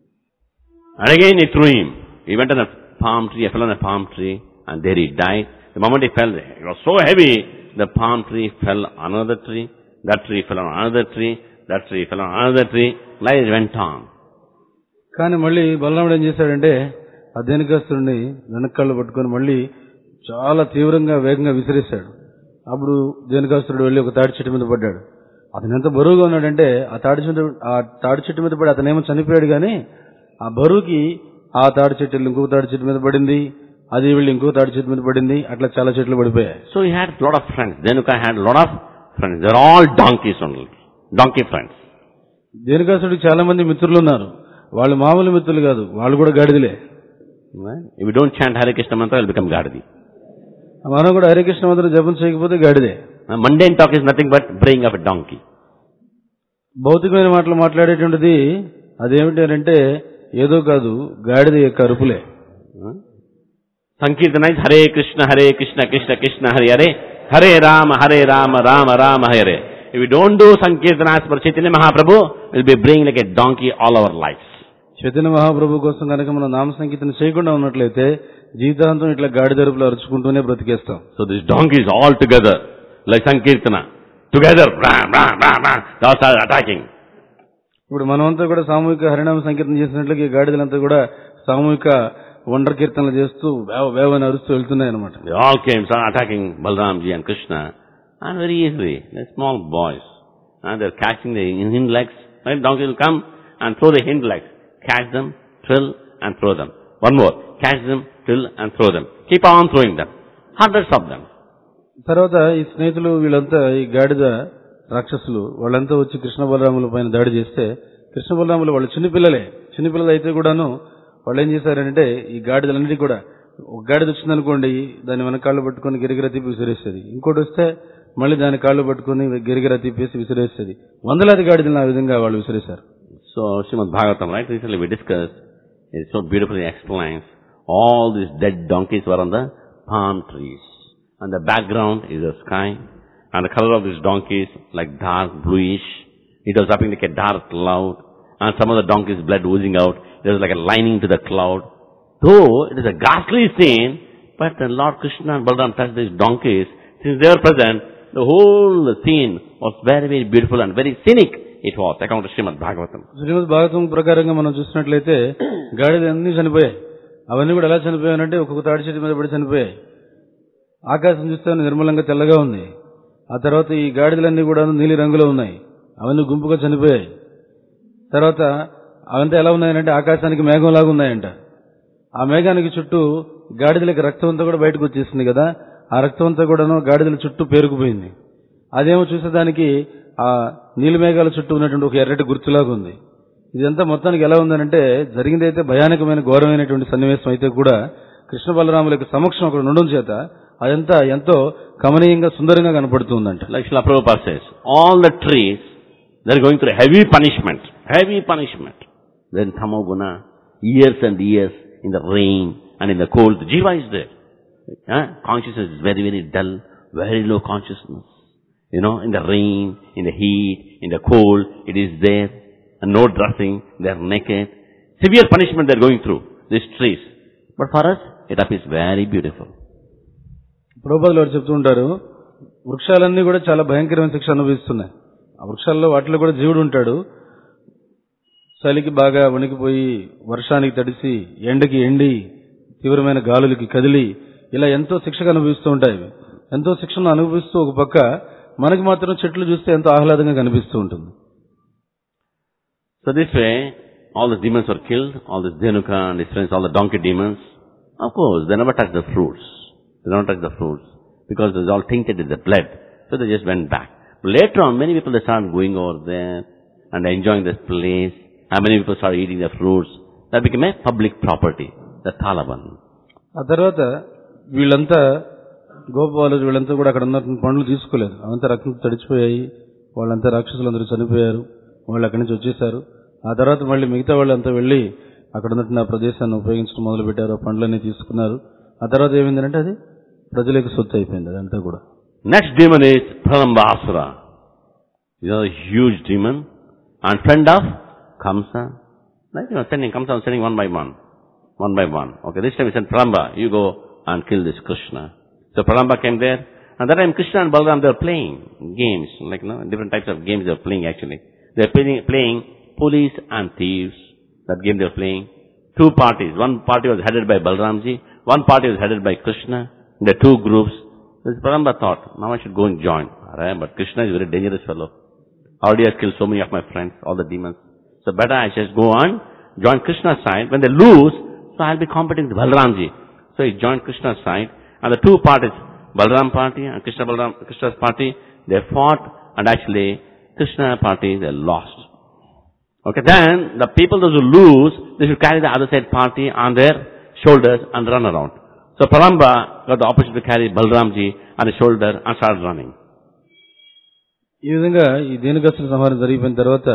And again he threw him. He went on a palm tree, he fell on a palm tree, and there he died. The moment he fell, it was so heavy, the palm tree fell on another tree, that tree fell on another tree, that tree fell on another tree, like it went on. కానీ మళ్ళీ బలరాముడు ఏం చేశాడంటే ఆ దేనికాసురుడిని వెనకాళ్ళు పట్టుకొని మళ్ళీ చాలా తీవ్రంగా వేగంగా విసిరేశాడు. అప్పుడు దేనికాసురుడు వెళ్ళి ఒక తాడి చెట్టు మీద పడ్డాడు. అతను ఎంత బరువుగా ఉన్నాడంటే ఆ తాడి చెట్టు ఆ తాడి చెట్టు మీద పడి అతనేమో చనిపోయాడు కానీ ఆ బరువుకి ఆ తాడి చెట్టు ఇంకొక తాడి చెట్టు మీద పడింది, అది వెళ్ళి ఇంకో తాడి చెట్టు మీద పడింది, అట్లా చాలా చెట్లు పడిపోయాయి. So he had a lot of friends. Denuka had a lot of friends. They're all donkeys only. Donkey friends. దేనికాసుడికి చాలా మంది మిత్రులు ఉన్నారు. వాళ్ళు మామూలు మిత్రులు కాదు, వాళ్ళు కూడా గాడిదలే. If you don't chant Hare Krishna mantra, you'll become Gadadi. మనం కూడా హరే కృష్ణ మంత్రం జపం చేయకపోతే గాడిదే. Mundane talk is nothing but braying of a donkey. భౌతికమైన మాటలు మాట్లాడేటువంటిది అదేమిటంటే ఏదో కాదు, గాడిద యొక్క అరుపులే. Sankirtana is Hare Krishna, Hare Krishna, Krishna Krishna, Hare Hare, Hare Rama, Hare Rama, Rama Rama, Hare. If we don't do Sankirtana as per Chaitanya Mahaprabhu, we'll be braying like a donkey all our lives. Chaitanya Mahaprabhu కోసం కనుక మనం నామ సంకీర్తన చేయకుండా ఉన్నట్లయితే జీవితాంతం ఇట్లా గాడిదరుపులు అరుచుకుంటూనే బ్రతికేస్తాం. So these donkeys all together, like Sankirtana, together, rah, rah, rah, rah, they all started attacking. ఇప్పుడు మనమంతా కూడా సామూహిక హరినామ సంకీర్తన చేసినట్లయితే ఈ గాడిదలంతా కూడా సామూహిక వండర కీర్తనలు చేస్తూ వేవ వేవని అరుస్తూ వెళ్తున్నాయి అనమాట. They all came, started attacking Balramji and Krishna, and very easily, they're small boys, and they're catching the hind legs. Right? Donkeys will come and throw the hind legs, catch them, trill and throw them. One more, catch them, trill and throw them. Keep on throwing them. Hundreds of them. తర్వాత ఈ స్నేహితులు వీళ్ళంతా ఈ గాడిద రాక్షసులు వాళ్ళంతా వచ్చి కృష్ణ బలరాముల పైన దాడి చేస్తే కృష్ణ బలరాములు వాళ్ళు చిన్నపిల్లలే చిన్నపిల్లలు అయితే కూడాను వాళ్ళు ఏం చేశారంటే ఈ గాడిదలన్నిటి కూడా ఒక గాడిద వచ్చిందనుకోండి దాన్ని మన కాళ్ళు పట్టుకొని గిరిగిర తిప్పి విసిరేస్తుంది, ఇంకోటి వస్తే మళ్ళీ దాని కాళ్ళు పట్టుకొని గిరిగిర తిప్పేసి విసిరేస్తుంది. వందలాది గాడిదలను ఆ విధంగా వాళ్ళు విసిరేశారు. So Srimad Bhagavatam, right? Recently we discussed, it so beautifully explains, all these dead donkeys were on the palm trees. And the background is the sky. And the color of these donkeys like dark bluish. It was appearing like a dark cloud. And some of the donkeys' blood oozing out. There was like a lining to the cloud. Though it is a ghastly scene, but Lord Krishna and Balaram touched these donkeys. Since they were present, the whole scene was very, very beautiful and very scenic it was, according to Srimad Bhagavatam. శ్రీమద్ భాగవతం ప్రకారంగా మనం చూసినట్లయితే గాడిద అన్ని చనిపోయాయి. అవన్నీ కూడా ఎలా చనిపోయాయంటే ఒక్కొక్క తాడి చెట్టు మీద పడి చనిపోయాయి. ఆకాశం చూస్తే నిర్మలంగా తెల్లగా ఉంది. ఆ తర్వాత ఈ గాడిదలన్నీ కూడా నీలి రంగులో ఉన్నాయి. అవన్నీ గుంపుగా చనిపోయాయి. తర్వాత అవంతా ఎలా ఉన్నాయంటే ఆకాశానికి మేఘంలాగా ఉన్నాయంట. ఆ మేఘానికి చుట్టూ గాడిదలకి రక్తం అంతా కూడా బయటకు వచ్చేసింది కదా, ఆ రక్తం అంతా కూడాను గాడిదల చుట్టూ పేరుకుపోయింది. అదేమో చూసేదానికి ఆ నీలి మేఘాల చుట్టూ ఉన్నటువంటి ఒక ఎర్రటి గుర్తులాగా ఉంది. ఇదంతా మొత్తానికి ఎలా ఉందనంటే జరిగిందైతే భయానకమైన ఘోరమైనటువంటి సన్నివేశం అయితే కూడా కృష్ణ బలరాముల యొక్క సమక్షం అక్కడ ఉండడం చేత అదంతా ఎంతో కమనీయంగా సుందరంగా కనపడుతుందంట. Like Srila Prabhupada says, all the trees, they are going through heavy punishment, heavy punishment. Then Tamoguna, years and years in the rain and in the cold, the jiva is there. Huh? Consciousness is very, very dull, very low consciousness. You know, in the rain, in the heat, in the cold, it is there. And no dressing, they are naked. Severe punishment they are going through, these trees. But for us, it appears very beautiful. ప్రభుపాదులు వారు చెప్తూ ఉంటారు, వృక్షాలన్నీ కూడా చాలా భయంకరమైన శిక్ష అనుభవిస్తున్నాయి. ఆ వృక్షాల్లో వాటిలో కూడా జీవుడు ఉంటాడు. చలికి బాగా వణికిపోయి, వర్షానికి తడిసి, ఎండకి ఎండి, తీవ్రమైన గాలులకి కదిలి, ఇలా ఎంతో శిక్షగా అనుభవిస్తూ ఉంటాయి. ఎంతో శిక్షను అనుభవిస్తూ ఒక పక్క మనకి మాత్రం చెట్లు చూస్తే ఎంతో ఆహ్లాదంగా కనిపిస్తూ ఉంటుంది. So this way, all the demons were killed, all this Dhenuka and his friends, all the donkey demons. Of course, they never touched the fruits. They never touched the fruits because it was all tainted with the blood. So they just went back. But later on, many people they started going over there and enjoying this place. And many people started eating the fruits. That became a public property, the Talavan. ఆ తర్వాత వీళ్ళంతా గోపాలు వీళ్ళంతా కూడా అక్కడ ఉన్న పండ్లు తీసుకోలేదు. అవంతా రక్తం తడిచిపోయాయి. వాళ్ళంతా రాక్షసులందరూ చనిపోయారు. వాళ్ళు అక్కడి నుంచి వచ్చేసారు. ఆ తర్వాత మళ్ళీ మిగతా వాళ్ళంతా వెళ్లి అక్కడ ఉన్నట్టు ఆ ప్రదేశాన్ని ఉపయోగించడం మొదలు పెట్టారు. ఆ పండ్లన్నీ తీసుకున్నారు. ఆ తర్వాత ఏమైందంటే అది ప్రజలకు సొత్తు అయిపోయింది అదంతా కూడా. Next demon is Pralambasura. He is a huge demon and friend of Kamsa. Like, you know, sending Kamsa and sending one by one. One by one. Okay, this time he sent Pralamba, you go and kill this Krishna. So Pralamba came there, and that time Krishna and Balaram they were playing games, like, you know, different types of games they were playing actually. They were playing, playing police and thieves. That game they were playing. Two parties. One party was headed by Balaramji, one party was headed by Krishna. The two groups. This Pralamba thought, now I should go and join. Alright, but Krishna is a very dangerous fellow. Already has killed so many of my friends, all the demons. So better I just go on, join Krishna's side. When they lose, so I'll be competing with Balaramji. So he joined Krishna's side, and the two parties, Balaram party and Krishna Balaram, Krishna's party, they fought, and actually Krishna party they lost. Okay, then the people those who lose, they should carry the other side party on their shoulders and run around. So Pralamba got the opportunity to carry Balaramji on his shoulder and started running. ఈ విధంగా ఈ దేనుకాసుర సంహారం జరిగిపోయిన తర్వాత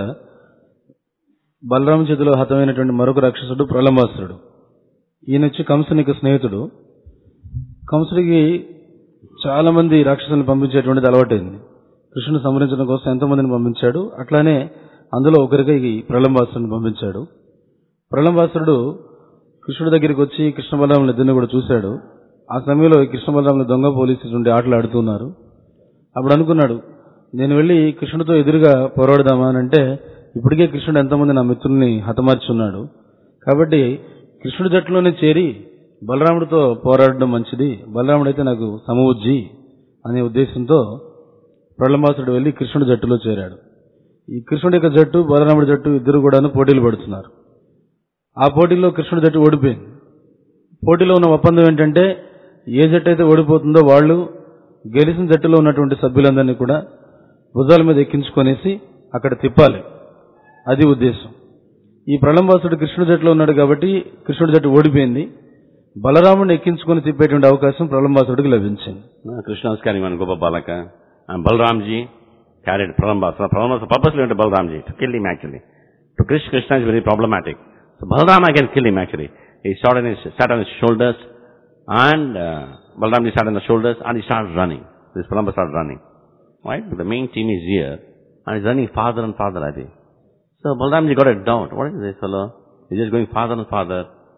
బలరామ చేతిలో హతమైనటువంటి మరొక రాక్షసుడు ప్రళంబాసురుడు. ఈయన వచ్చి కంసునికి స్నేహితుడు. కంసుడికి చాలా మంది రాక్షసులను పంపించేటువంటిది అలవాటైంది. కృష్ణుని సంహరించడం కోసం ఎంతో మందిని పంపించాడు. అట్లానే అందులో ఒకరికి ఈ ప్రళంబాసురుడిని పంపించాడు. ప్రళంబాసురుడు కృష్ణుడి దగ్గరికి వచ్చి కృష్ణ బలరాముల ఇద్దరిని కూడా చూశాడు. ఆ సమయంలో కృష్ణ బలరాముల దొంగ పోలీసులు ఉండి ఆటలు ఆడుతున్నారు. అప్పుడు అనుకున్నాడు, నేను వెళ్లి కృష్ణుడితో ఎదురుగా పోరాడదామా అని అంటే, ఇప్పటికే కృష్ణుడు ఎంతమంది నా మిత్రుల్ని హతమార్చున్నాడు. కాబట్టి కృష్ణుడి జట్టులోనే చేరి బలరాముడితో పోరాడడం మంచిది, బలరాముడు అయితే నాకు సమవుజ్జి అనే ఉద్దేశంతో ప్రళంబాసుడు వెళ్లి కృష్ణుడి జట్టులో చేరాడు. ఈ కృష్ణుడి యొక్క జట్టు బలరాముడి జట్టు ఇద్దరు కూడాను పోటీలు పడుతున్నారు. ఆ పోటీలో కృష్ణుడి జట్టు ఓడిపోయింది. పోటీలో ఉన్న ఒప్పందం ఏంటంటే, ఏ జట్టు అయితే ఓడిపోతుందో వాళ్ళు గెలిచిన జట్టులో ఉన్నటువంటి సభ్యులందరినీ కూడా భుజాల మీద ఎక్కించుకొనేసి అక్కడ తిప్పాలి. అది ఉద్దేశం. ఈ ప్రళంబాసుడు కృష్ణుడి జట్టులో ఉన్నాడు కాబట్టి కృష్ణుడి జట్టు ఓడిపోయింది. బలరాముడిని ఎక్కించుకొని తిప్పేటువంటి అవకాశం ప్రళంబాసుడికి లభించింది. Krishna was carrying one Gopabalaka and Balaramji carried Pralambasura. Pralambasura purposely went to Balaramji to kill him actually. To Krishna, Krishna is very problematic. So Balarama can kill him actually. He sat on his, sat on his shoulders and uh, Balaramji sat on the shoulders and he started running. This Pralambasura started running. Right? But the main team is here and he's running farther and farther, I think. So Balaramji got a doubt. What is this fellow? He's just going farther and farther.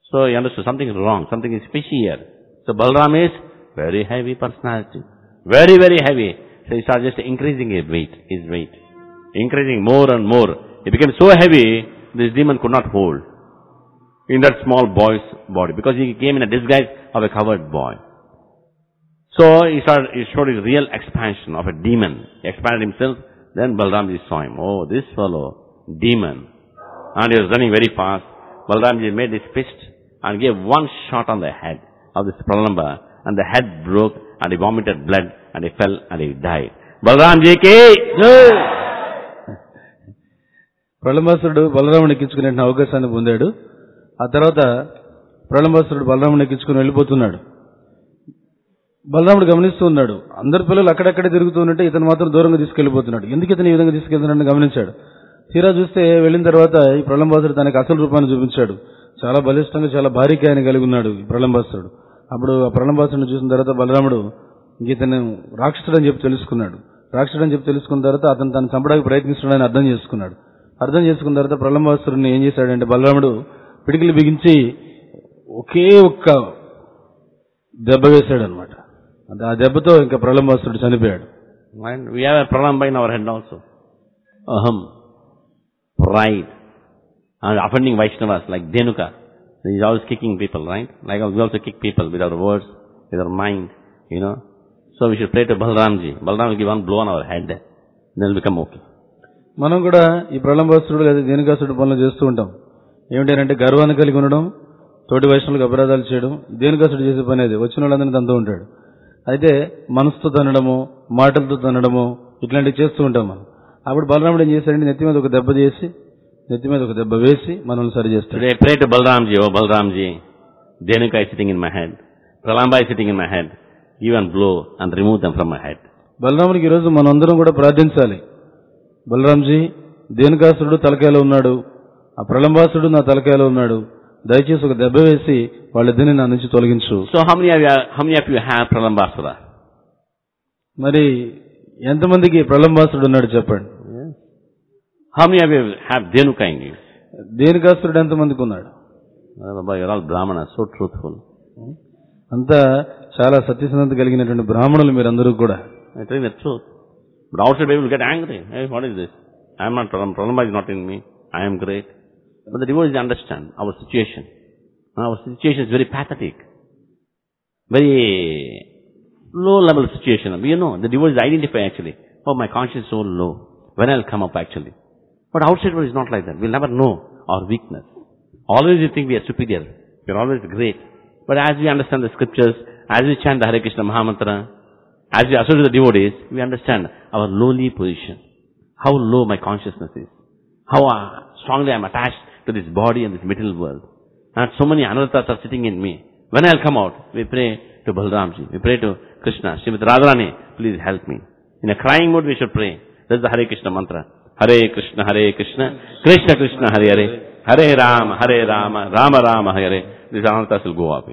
So he understood something is wrong, something is fishy here. So Balaram is very heavy personality. Very, very heavy. So he started just increasing his weight, his weight. Increasing more and more. He became so heavy, this demon could not hold in that small boy's body, because he came in a disguise of a covered boy. So he started, he showed his real expansion of a demon. He expanded himself, then Balramji saw him. Oh, this fellow, demon. And he was running very fast. Balramji made his fist and gave one shot on the head of this Pralamba, and the head broke, and he vomited blood, and he fell, and he died. Balramji ki jai! ప్రళంబాసురుడు బలరాముని ఎక్కించుకునే అవకాశాన్ని పొందాడు. ఆ తర్వాత ప్రళంబాసురుడు బలరాముని ఎక్కించుకుని వెళ్ళిపోతున్నాడు. బలరాముడు గమనిస్తూ ఉన్నాడు. అందరి పిల్లలు అక్కడక్కడే తిరుగుతూ ఉంటే ఇతను మాత్రం దూరంగా తీసుకెళ్లిపోతున్నాడు. ఎందుకు ఇతను ఈ విధంగా తీసుకెళ్తున్నాడని గమనించాడు. తీరా చూస్తే వెళ్ళిన తర్వాత ఈ ప్రళంబాసురుడు తనకి అసలు రూపాన్ని చూపించాడు. చాలా బలిష్టంగా, చాలా భారీకాయాన్ని కలిగి ఉన్నాడు ఈ ప్రళంబాసురుడు. అప్పుడు ఆ ప్రళంబాసురుడిని చూసిన తర్వాత బలరాముడు ఇతను రాక్షసుడు అని చెప్పి తెలుసుకున్నాడు. రాక్షసుడు అని చెప్పి తెలుసుకున్న తర్వాత అతను తను చంపడానికి ప్రయత్నిస్తున్నాడని అర్థం చేసుకున్నాడు. అర్థం చేసుకున్న తర్వాత ప్రళంబాసురుడిని ఏం చేశాడంటే బలరాముడు పిడికిలు బిగించి ఒకే ఒక్క దెబ్బ వేశాడు అనమాట. ఆ దెబ్బతో ఇంకా ప్రళంబాసురుడు చనిపోయాడు. And we have a Pralamba in our head also. Aham, pride, and offending Vaishnavas like Dhenuka. He is always kicking people, right? Like we also kick people with our words, with our mind, you know. So we should pray to Balaramji. Balaram will give one blow on our head, then we'll become okay. మనం కూడా ఈ ప్రళంబాసురుడు లేదా ధేనుకాసురుడు పనులు చేస్తూ ఉంటాం. ఏమిటంటే గర్వాన్ని కలిగి ఉండడం, తోటి వైష్ణవులకు అపరాధాలు చేయడం. ధేనుకాసురుడు చేసే పని అది. వచ్చిన వాళ్ళందరినీ తంతూ ఉంటాడు. అయితే మనసుతో తనడము, మాటలతో తనడము, ఇట్లాంటివి చేస్తూ ఉంటాం మనం. అప్పుడు బలరాముడు ఏం చేశాడంటే నెత్తి మీద ఒక దెబ్బ చేసి, నెత్తి మీద ఒక దెబ్బ వేసి మనల్ని సరి చేస్తాడు. Today I pray to Balaramji. Oh Balaramji, Dhenuka is sitting in my head, Pralamba is sitting in my head. Give one blow and remove them from my head. బలరాముడికి ఈరోజు మనందరం కూడా ప్రార్థించాలి. బలరాంజీ, ధేనుకాసురుడు తలకాయలో ఉన్నాడు, ఆ ప్రళంబాసురుడు నా తలకాయలో ఉన్నాడు, దయచేసి ఒక దెబ్బ వేసి వాళ్ళిద్దరిని నా నుంచి తొలగించు. So how many of you, how many of you have Pralambasura? మరి ఎంతమందికి ప్రళంబాసురుడు ఉన్నాడు చెప్పండి. How many of you have Dhenuka in you? ధేనుకాసురుడు ఎంతమందికి ఉన్నాడు? You are all Brahmanas, so truthful. అంతా చాలా సత్యసంధత కలిగినటువంటి బ్రాహ్మణులు మీరందరూ కూడా. I tell you the truth. But outside people will get angry. Hey, what is this? I am not, Pralamba is not in me. I am great. But the devotees understand our situation. Our situation is very pathetic. Very low level situation. You know, the devotees identify actually. Oh, my conscience is so low. When I'll come up actually. But outside world is not like that. We'll never know our weakness. Always we think we are superior. We are always great. But as we understand the scriptures, as we chant the Hare Krishna Mahamantra, as we associate with the devotees, we understand our lowly position. How low my consciousness is. How uh, strongly I am attached to this body and this material world. And so many anarthas are sitting in me. When I'll come out, we pray to Balaramji. We pray to Krishna. Srimati Radharani, please help me. In a crying mood we should pray. That's the Hare Krishna mantra. Hare Krishna, Hare Krishna, Krishna Krishna, Hare Hare, Hare Rama, Hare Rama, Rama Rama, Hare Hare. These anarthas will go away.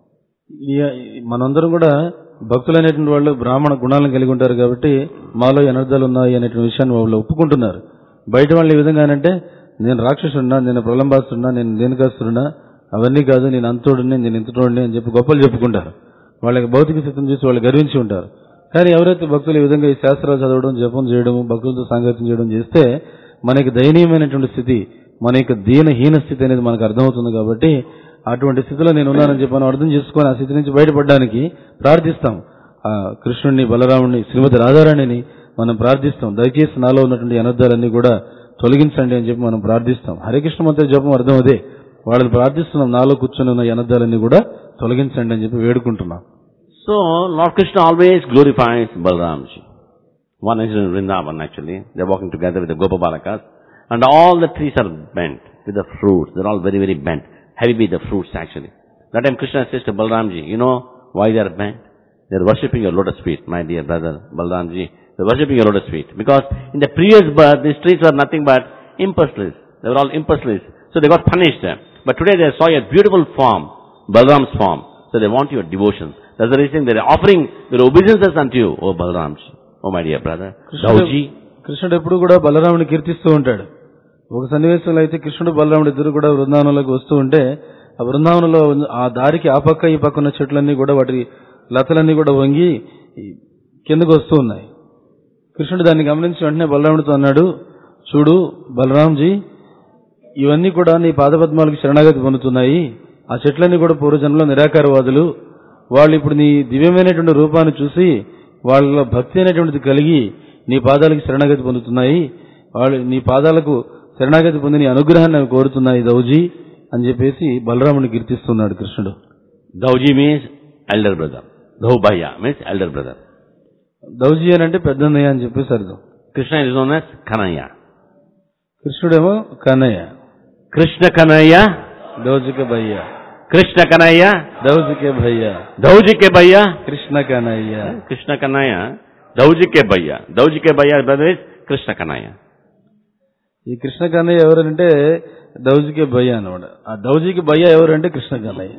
మనందరం కూడా భక్తులు అనేటువంటి వాళ్ళు బ్రాహ్మణ గుణాలను కలిగి ఉంటారు కాబట్టి మాలో అనర్థాలు ఉన్నాయి అనేటువంటి విషయాన్ని వాళ్ళు ఒప్పుకుంటున్నారు. బయట వాళ్ళు ఈ విధంగా అంటే నేను రాక్షసున్నా, నేను ప్రళంబాసున్నా, నేను ధేనుకాసురున్నా, అవన్నీ కాదు, నేను అంతుడిని, నేను ఇంతటోడిని అని చెప్పి గొప్పలు చెప్పుకుంటారు. వాళ్ళకి భౌతిక స్థితిని చూసి వాళ్ళు గర్వించి ఉంటారు. కానీ ఎవరైతే భక్తులు ఈ విధంగా ఈ శాస్త్రాలు చదవడం, జపం చేయడం, భక్తులతో సాంగత్యం చేయడం చేస్తే మనకి దయనీయమైనటువంటి స్థితి, మన యొక్క దీనహీన స్థితి అనేది మనకు అర్థమవుతుంది. కాబట్టి అటువంటి స్థితిలో నేను ఉన్నానని చెప్పి మనం అర్థం చేసుకొని ఆ స్థితి నుంచి బయటపడడానికి ప్రార్థిస్తాం. ఆ కృష్ణుడిని, బలరాముడిని, శ్రీమతి రాధారాణిని మనం ప్రార్థిస్తాం. దయచేసి నాలో ఉన్నటువంటి అనర్థాలన్నీ కూడా తొలగించండి అని చెప్పి మనం ప్రార్థిస్తాం. హరే కృష్ణ మంత్ర జపం అర్థం అదే. వాళ్ళని ప్రార్థిస్తున్నాం, నాలో కూర్చొని ఉన్న అనర్థాలన్నీ కూడా తొలగించండి అని చెప్పి వేడుకుంటున్నాం. So Lord Krishna always glorifies Balaramji. One is in Vrindavan actually. They are walking together with the Gopa Balakas, and all the trees are bent with the fruits. They are all very very bent. Heavy with the fruits actually. That time Krishna says to Balaramji, you know why they are bent? They are worshipping your lotus feet, my dear brother Balaramji. They are worshipping your lotus feet. Because in the previous birth, these trees were nothing but impulseless. They were all impulseless. So they got punished. But today they saw your beautiful form, Balaram's form. So they want your devotion. That's the reason they are offering their obeisances unto you, oh Balaramji, oh my dear brother. Dauji. కృష్ణుడు ఎప్పుడు కూడా బలరాముని కీర్తిస్తూ ఉంటాడు. ఒక సన్నివేశంలో అయితే కృష్ణుడు బలరాముడు ఇద్దరు కూడా వృందావనంలోకి వస్తూ ఉంటే ఆ బృందావనంలో ఆ దారికి ఆ పక్క ఈ పక్క ఉన్న చెట్లన్నీ కూడా వాటి లతలన్నీ కూడా వంగి కిందకు వస్తూ ఉన్నాయి. కృష్ణుడు దాన్ని గమనించి వెంటనే బలరాముడితో అన్నాడు, చూడు బలరాంజీ, ఇవన్నీ కూడా నీ పాదపద్మాలకు శరణాగతి పొందుతున్నాయి. ఆ చెట్లన్నీ కూడా పూర్వజన్మలో నిరాకారవాదులు. వాళ్ళు ఇప్పుడు నీ దివ్యమైనటువంటి రూపాన్ని చూసి వాళ్ళ భక్తి అనేటువంటిది కలిగి నీ పాదాలకు శరణాగతి పొందుతున్నాయి. వాళ్ళు నీ పాదాలకు శరణాగతి పొంది నీ అనుగ్రహాన్ని అవి కోరుతున్నాయి దౌజీ అని చెప్పేసి బలరాముని కీర్తిస్తున్నాడు కృష్ణుడు. Dauji means elder brother. Daubhaiya means elder brother. Dauji అని అంటే పెద్దన్నయ్య అని చెప్పేసి అర్థం. Krishna is known as Kanhaiya. కృష్ణుడేమో కన్నయ్య. కృష్ణ కనయ్య దౌజికే భయ్య. కృష్ణ కనయ్య దౌజికే భయ్య. దౌజికే భయ్య కృష్ణ కనయ్య. కృష్ణ కనయ్య దౌజికే భయ్య. దౌజికే భయ్య బ్రదర్ ఇస్ కృష్ణ కనయ్య. ఈ కృష్ణ కన్నయ్య ఎవరంటే దౌజికే భయ్య అనమాట. ఆ దౌజికి భయ్య ఎవరంటే Krishna Kannayya.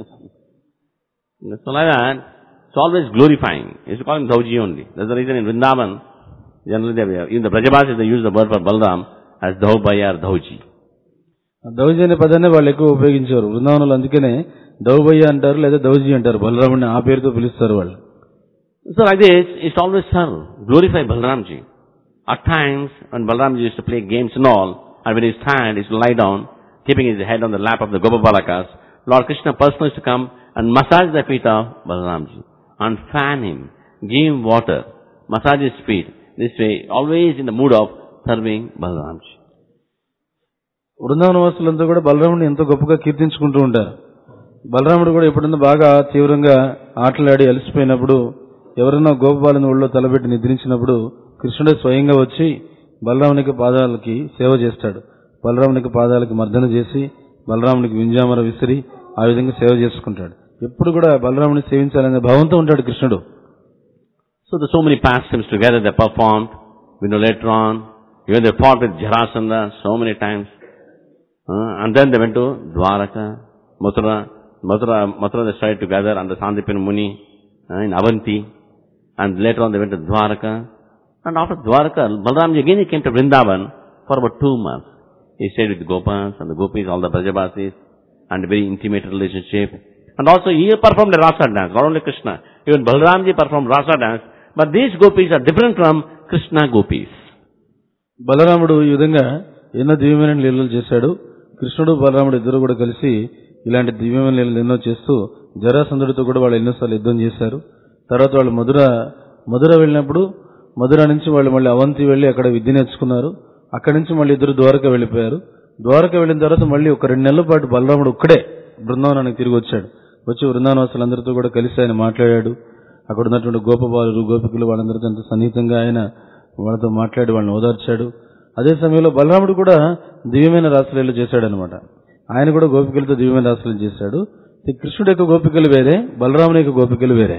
So like that, it's always glorifying. It's called him Dauji only. That's the reason in Vrindavan, generally they have, in the Brajabasis they use the word for Balram as Daubhaya or Dauji. దౌజీ అనే పదాన్ని వాళ్ళు ఎక్కువ ఉపయోగించారు బృందావనంలో. అందుకనే దౌభయ్య అంటారు లేదా దౌజీ అంటారు. బలరాముడిని ఆ పేరుతో పిలుస్తారు వాళ్ళు. So like this, it's always serve, glorify Balramji. At times, when Balramji used to play games and all, and when he's tired, he used to lie down, keeping his head on the lap of the Gopabalakas, Lord Krishna personally used to come and massage the feet of Balramji, and fan him, give him water, massage his feet. This way, always in the mood of serving Balramji. Brindavana వాసులంతా కూడా బలరాముడిని ఎంతో గొప్పగా కీర్తించుకుంటూ ఉంటారు. బలరాముడు కూడా ఎప్పుడన్నా బాగా తీవ్రంగా ఆటలాడి అలసిపోయినప్పుడు, ఎవరైనా గోపబాలుని ఒళ్ళో తలబెట్టి నిద్రించినప్పుడు కృష్ణుడే స్వయంగా వచ్చి బలరామునికి పాదాలకి సేవ చేస్తాడు. బలరామునికి పాదాలకి మర్దన చేసి బలరామునికి వింజామర విసిరి ఆ విధంగా సేవ చేసుకుంటాడు. ఎప్పుడు కూడా బలరాముని సేవించాలనే భావంతో ఉంటాడు కృష్ణుడు. So the so many pastimes together they performed. We know later on, even they fought with Jarasandha so many times. Uh, and then they went to Dwaraka, Mathura. Mathura, Mathura they stayed together under Sandipin Muni uh, in Avanti. And later on they went to Dwaraka. And after Dwaraka, Balramji again he came to Vrindavan for about two months. He stayed with the Gopas and the Gopis, all the Brajabasis, and a very intimate relationship. And also he performed the Rasa dance, not only Krishna. Even Balramji performed Rasa dance, but these Gopis are different from Krishna Gopis. బలరాముడు ఈ విధంగా ఎన్నో దివ్యమైన లీలలు చేశాడు. కృష్ణుడు బలరాముడు ఇద్దరు కూడా కలిసి ఇలాంటి దివ్యమైన లీలలు ఎన్నో చేస్తూ జరాసంధుడితో కూడా వాళ్ళు ఎన్నోసార్లు యుద్ధం చేశారు. తర్వాత వాళ్ళు మధుర మధుర వెళ్ళినప్పుడు మధుర నుంచి వాళ్ళు మళ్ళీ అవంతి వెళ్లి అక్కడ విద్య నేర్చుకున్నారు. అక్కడి నుంచి మళ్ళీ ఇద్దరు ద్వారక వెళ్ళిపోయారు. ద్వారక వెళ్ళిన తర్వాత మళ్ళీ ఒక రెండు నెలల పాటు బలరాముడు ఒక్కడే బృందావనానికి తిరిగి వచ్చాడు. వచ్చి బృందావనవాసులందరితో కూడా కలిసి ఆయన మాట్లాడాడు. అక్కడ ఉన్నటువంటి గోపబాలురు గోపికులు వాళ్ళందరితో అంత సన్నిహితంగా ఆయన వాళ్ళతో మాట్లాడి వాళ్ళని ఓదార్చాడు. అదే సమయంలో బలరాముడు కూడా దివ్యమైన రాసలీలలు చేశాడనమాట. ఆయన కూడా గోపికలతో దివ్యమైన రాసలీలలు చేశాడు. కృష్ణుడి యొక్క గోపికలు వేరే, బలరాముని యొక్క గోపికలు వేరే.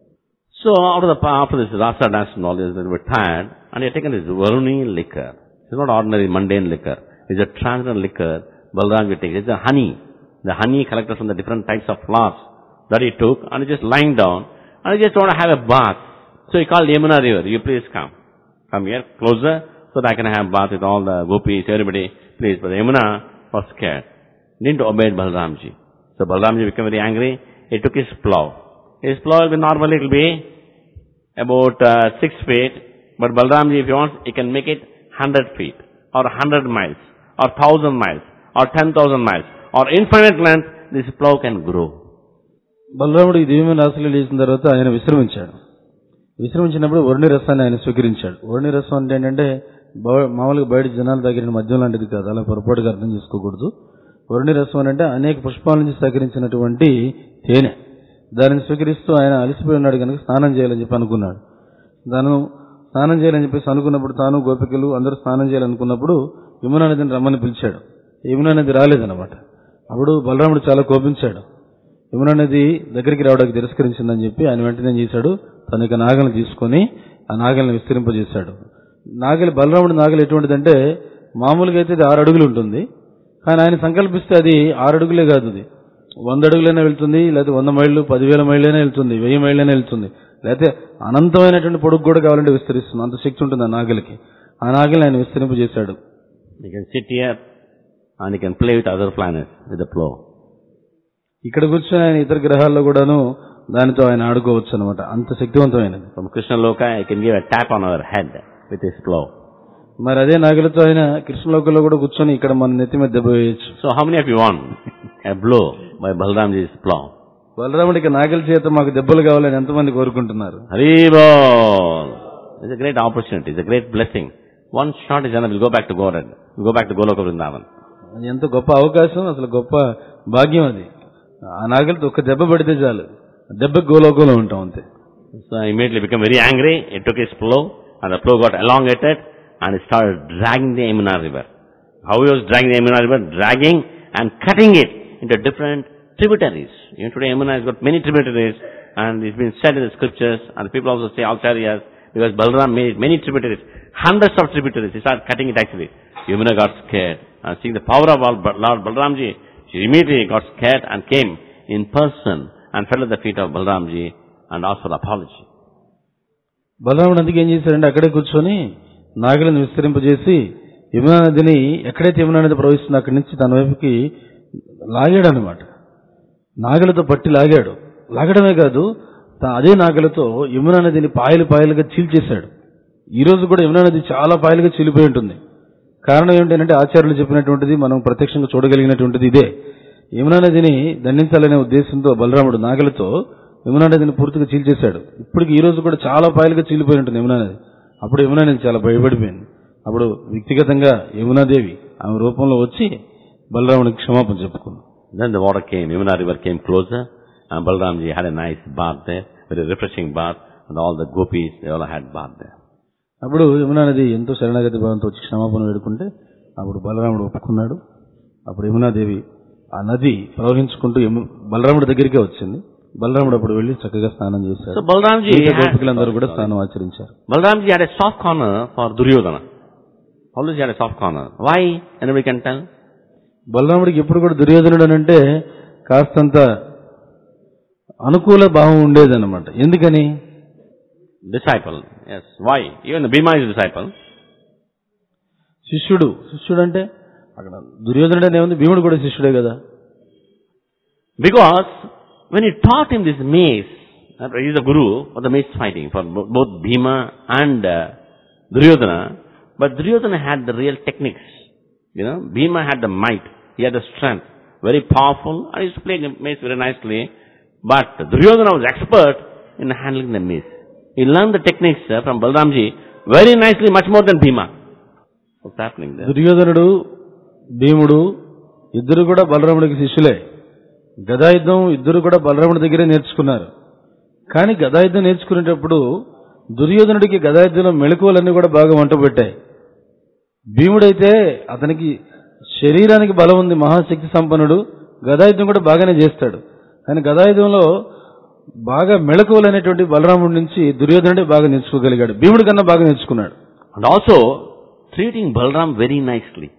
So after the after this Rasa dance and all this, they were tired, and he had taken this Varuni liquor. It's not ordinary mundane liquor. It's a transcendental liquor. Balramji takes. It's a honey. The honey collected from the different types of flowers that he took, and he just lying down, and he just want to have a bath. So he called Yamuna river. You please come, come here closer, so that I can have bath with all the gopis, everybody. Please, but Yamuna was scared. Didn't obey Balramji. So Balramji became very angry. He took his plow. His plow will be normally it will be about uh, six feet, but Balramji, if he wants, he can make it hundred feet, or hundred miles, or thousand miles, or ten thousand miles, or infinite length. This plow can grow. బలరాముడు ఈ దివ్యమైన రాసలీల చేసిన తర్వాత ఆయన విశ్రమించాడు. విశ్రమించినప్పుడు వరుణి రసాన్ని ఆయన స్వీకరించాడు. వరుణి రసం అంటే ఏంటంటే మామూలుగా బయట జనాలు తగిన మద్యం లాంటిది కాదు, అలా పొరపాటుగా అర్థం చేసుకోకూడదు. వరుణి రసం అంటే అనేక పుష్పాల నుంచి సేకరించినటువంటి తేనె. దానిని స్వీకరిస్తూ ఆయన అలసిపోయి ఉన్నాడు కనుక స్నానం చేయాలని చెప్పి అనుకున్నాడు. తాను స్నానం చేయాలని చెప్పేసి అనుకున్నప్పుడు తాను గోపికలు అందరూ స్నానం చేయాలనుకున్నప్పుడు యమునా నదిని రమ్మని పిలిచాడు. యమునా నది రాలేదన్నమాట. అప్పుడు బలరాముడు చాలా కోపించాడు. యమునా నది దగ్గరికి రావడానికి తిరస్కరించిందని చెప్పి ఆయన వెంటనే చేశాడు, తన యొక్క నాగలను తీసుకొని ఆ నాగల్ని విస్తరింపజేశాడు. నాగలి బలరాముడి నాగలి ఎటువంటిదంటే మామూలుగా అయితే ఇది ఆరు అడుగులు ఉంటుంది. కానీ ఆయన సంకల్పిస్తే అది ఆరు అడుగులే కాదు, అది వంద అడుగులైనా వెళ్తుంది, లేకపోతే వంద మైళ్ళు పదివేల మైళ్ళైనా వెళ్తుంది, వెయ్యి మైళ్ళైనా వెళ్తుంది, లేకపోతే అనంతమైనటువంటి పొడుగు కూడా కావాలంటే విస్తరిస్తుంది. అంత శక్తి ఉంటుంది ఆ నాగలికి. ఆ నాగలిని ఆయన విస్తరింపజేశాడు. You can sit here and you can play with other planets with the plow. ఇక్కడ కూర్చొని ఆయన ఇతర గ్రహాల్లో కూడాను దానితో ఆయన ఆడుకోవచ్చు అనమాట. అంత శక్తివంతమైనది. From Krishna Loka, I can give a tap on our head with his plow. మరి అదే నాగలతో ఆయన కృష్ణలోకంలో కూడా కూర్చొని ఇక్కడ మన నెత్తి మీద దెబ్బ వేయచ్చు. So how many of you want a blow by Balramji's plow? బలరాముడికి నాగల చేత మాకు దెబ్బలు కావాలని ఎంతమంది కోరుకుంటున్నారు? Hari Bol! It's a great opportunity. It's a great blessing. One shot is enough. We'll go back to Godhead. We'll go back to Goloka Vrindavan. అది ఎంత గొప్ప అవకాశం, అసలు గొప్ప భాగ్యం అది. ఆ నాగలతో ఒక్క దెబ్బ పడితే చాలు, దెబ్బకి గోలోకంలో ఉంటాం అంతే. So he immediately became very angry. He took his plow and the plow got elongated and he started dragging the Yamuna river. How he was dragging the Yamuna river? Dragging and cutting it into different tributaries. Even today Yamuna has got many tributaries and it's been said in the scriptures, and the people also say acharyas, because Balram made many tributaries, hundreds of tributaries. He started cutting it actually. Yamuna got scared and seeing the power of Lord Balramji, she immediately got scared and came in person and fell at the feet of Balramji and asked for apology. బలరాముడు అందుకే ఏం చేశారంటే అక్కడే కూర్చొని నాగలను విస్తరింపజేసి యమునా నదిని, ఎక్కడైతే యమునా నది ప్రవహిస్తుందో అక్కడి నుంచి తన వైపుకి లాగాడు అనమాట. నాగలతో పట్టి లాగాడు. లాగడమే కాదు, అదే నాగలతో యమునా నదిని పాయలు పాయలుగా చీల్చేశాడు. ఈ రోజు కూడా యమునా నది చాలా పాయలుగా చీలిపోయి ఉంటుంది. కారణం ఏమిటంటే ఆచార్యులు చెప్పినటువంటిది మనం ప్రత్యక్షంగా చూడగలిగినటువంటిది ఇదే. యమునా నదిని దండించాలనే ఉద్దేశంతో బలరాముడు నాగలతో యమునా నదిని పూర్తిగా చీల్చేశాడు. ఇప్పటికి ఈ రోజు కూడా చాలా పాయలుగా చీలిపోయి ఉంటుంది యమునా నది. అప్పుడు యమునా నది చాలా భయపడిపోయింది. అప్పుడు వ్యక్తిగతంగా యమునాదేవి ఆమె రూపంలో వచ్చి బలరాముడికి క్షమాపణ చెప్పుకుంది. Then the water came, Yamuna river came closer, and Balramji had a nice bath there, very refreshing bath, and all the gopis, they all had bath there. అప్పుడు యమునా నది ఎంతో శరణాగతి భావంతో వచ్చి క్షమాపణ వేడుకుంటే అప్పుడు బలరాముడు ఒప్పుకున్నాడు. అప్పుడు యమునాదేవి ఆ నది ప్రవహించుకుంటూ బలరాముడి దగ్గరికే వచ్చింది. బలరాముడు అప్పుడు వెళ్లి చక్కగా స్నానం చేశాడు. So Balramji, గోపికలందరూ కూడా స్నానం ఆచరించారు. Balramji had a soft corner for Duryodhana. Always he had a soft corner. Why? Anybody can tell? బలరాముడికి ఎప్పుడు కూడా దుర్యోధనుడు అని అంటే కాస్తంత అనుకూల భావం ఉండేదన్నమాట. ఎందుకని? Disciple. Yes. Why? Even the Bhima is a disciple. శిష్యుడు. శిష్యుడు అంటే అక్కడ దుర్యోధనుడు అనే ఉంది, భీముడు కూడా శిష్యుడే కదా. Because when he taught him this mace, he is a guru for the mace fighting for both Bhima and uh, Duryodhana. But Duryodhana had the real techniques. You know, Bhima had the might, he had the strength, very powerful, and he used to play the mace very nicely. But Duryodhana was expert in handling the mace. He learned the techniques uh, from Balramji very nicely, much more than Bhima. What's happening there? దుర్యోధనుడు భీముడు ఇద్దరు కూడా బలరాముడికి శిష్యులే. గదాయుద్ధం ఇద్దరు కూడా బలరాముడి దగ్గరే నేర్చుకున్నారు. కానీ గదాయుద్ధం నేర్చుకునేటప్పుడు దుర్యోధనుడికి గదాయుద్ధంలో మెళకువలన్నీ కూడా బాగా వంట పెట్టాయి. భీముడైతే అతనికి శరీరానికి బలం ఉంది, మహాశక్తి సంపన్నుడు, గదాయుద్ధం కూడా బాగానే చేస్తాడు. కానీ గదాయుద్ధంలో బాగా మెళకువలు అనేటువంటి బలరాముడి నుంచి దుర్యోధనుడే బాగా నేర్చుకోగలిగాడు. భీముడి కన్నా బాగా నేర్చుకున్నాడు. And also treating Balram very nicely.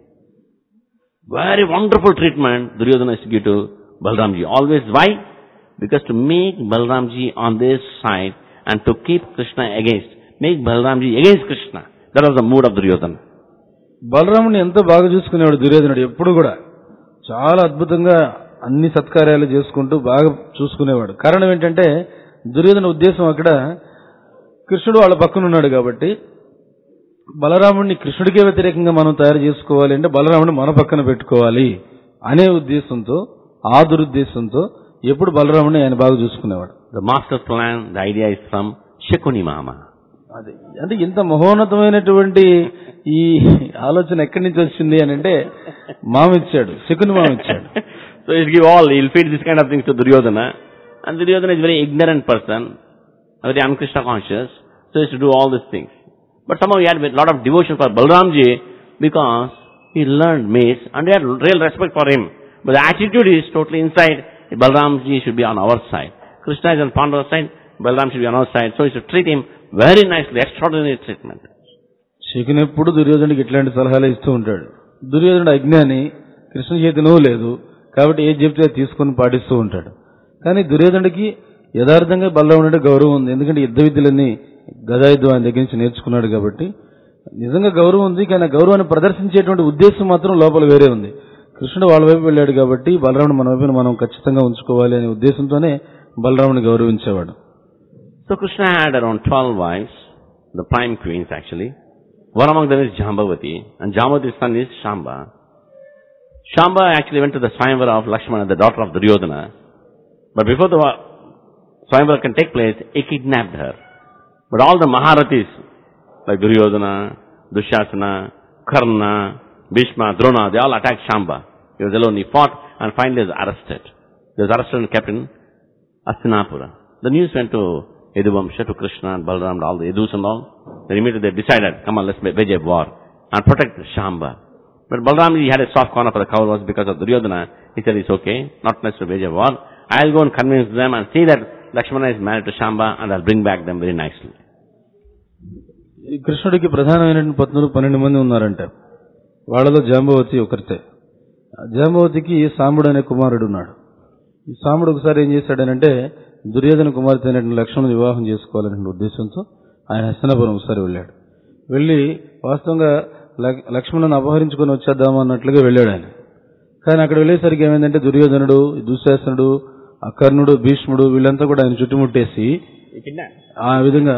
Very wonderful treatment Duryodhana used to give to Balramji. Always. Why? Because to make Balramji on this side and to keep Krishna against, make Balramji against Krishna. That was the mood of Duryodhana. బలరాముడిని ఎంతో బాగా చూసుకునేవాడు దుర్యోధనుడు. ఎప్పుడు కూడా చాలా అద్భుతంగా అన్ని సత్కార్యాలు చేసుకుంటూ బాగా చూసుకునేవాడు. కారణం ఏంటంటే దుర్యోధన ఉద్దేశం అక్కడ కృష్ణుడు వాళ్ళ పక్కన ఉన్నాడు కాబట్టి బలరాముడిని కృష్ణుడికే వ్యతిరేకంగా మనం తయారు చేసుకోవాలి అంటే బలరాముడిని మన పక్కన పెట్టుకోవాలి అనే ఉద్దేశంతో, ఆ దురుద్దేశంతో ఎప్పుడు బలరాముడిని ఆయన బాగా చూసుకునేవాడు. The master plan, the idea is from Shakuni Mama. అది అంటే ఇంత మహోన్నతమైనటువంటి ఈ ఆలోచన ఎక్కడి నుంచి వచ్చింది అని అంటే మామిచ్చాడు, Shakuni మామిచ్చాడు. So he'll give all, he'll feed this kind of things to Duryodhana, and Duryodhana is a very ignorant person, very un-Krishna conscious, so he used to do all these things. But somehow he had a lot of devotion for Balramji because he learned mace and he had real respect for him. But the attitude is totally inside. Balramji should be on our side. Krishna is on Pandava's side, Balram should be on our side. So he should treat him very nicely, extraordinary treatment. Shakuni ఎప్పుడు దుర్యోధనుడికి ఇట్లాంటి సలహాలు ఇస్తూ ఉంటాడు. దుర్యోధనుడు అజ్ఞాని, కృష్ణ చైతన్యం లేదు కాబట్టి ఏది చెప్తే తీసుకొని పాటిస్తూ ఉంటాడు. కానీ దుర్యోధనుడికి యథార్థంగా బలరాముడి గౌరవం ఉంది. ఎందుకంటే యుద్ధ విద్యలన్నీ గదాయుద్ధం ఆయన దగ్గర నుంచి నేర్చుకున్నాడు కాబట్టి నిజంగా గౌరవం ఉంది. కానీ ఆ గౌరవాన్ని ప్రదర్శించేటువంటి ఉద్దేశం మాత్రం లోపల వేరే ఉంది. కృష్ణుడు వాళ్ళ వైపు వెళ్ళాడు కాబట్టి బలరాముడు మన వైపున మనం ఖచ్చితంగా ఉంచుకోవాలి అనే ఉద్దేశంతోనే బలరాముని గౌరవించేవాడు. So Krishna had around twelve wives, the prime queens actually. One among them is Jambavati, and Jambavati's son is Shamba. Shamba actually went to the Swayamvara of Lakshmana, the daughter of Duryodhana. But before the Swayamvara can take place, he kidnapped her. But all the Maharathis, like Duryodhana, Dushasana, Karna, Bhishma, Drona, they all attacked Shamba. He was alone. He fought and finally was arrested. He was arrested and kept in Hastinapura. The news went to Yaduvamsha, to Krishna and Balaram, all the Yadus and all. Then immediately they decided, come on, let's wage a war and protect Shamba. But Balaram, he had a soft corner for the Kauravas because of Duryodhana. He said, it's okay, not necessary to wage a war. I'll go and convince them and see that Lakshmana is married to Shamba and I'll bring back them very nicely. కృష్ణుడికి ప్రధానమైన పత్నులు పన్నెండు మంది ఉన్నారంట. వాళ్ళలో జాంబవతి ఒకరితే. జాంబవతికి సాంబుడు అనే కుమారుడు ఉన్నాడు. ఈ సాంబుడు ఒకసారి ఏం చేశాడనంటే దుర్యోధన కుమార్తె అయినటువంటి లక్ష్మణుని వివాహం చేసుకోవాలనే ఉద్దేశంతో ఆయన హస్తినాపురం ఒకసారి వెళ్ళాడు. వెళ్ళి వాస్తవంగా లక్ష్మణుని అపహరించుకొని వచ్చేద్దాము అన్నట్లుగా వెళ్ళాడు ఆయన. కానీ అక్కడ వెళ్ళేసరికి ఏమైందంటే దుర్యోధనుడు, దుశ్శాసనుడు, అకర్ణుడు, భీష్ముడు వీళ్ళంతా కూడా ఆయన చుట్టుముట్టేసి ఆ విధంగా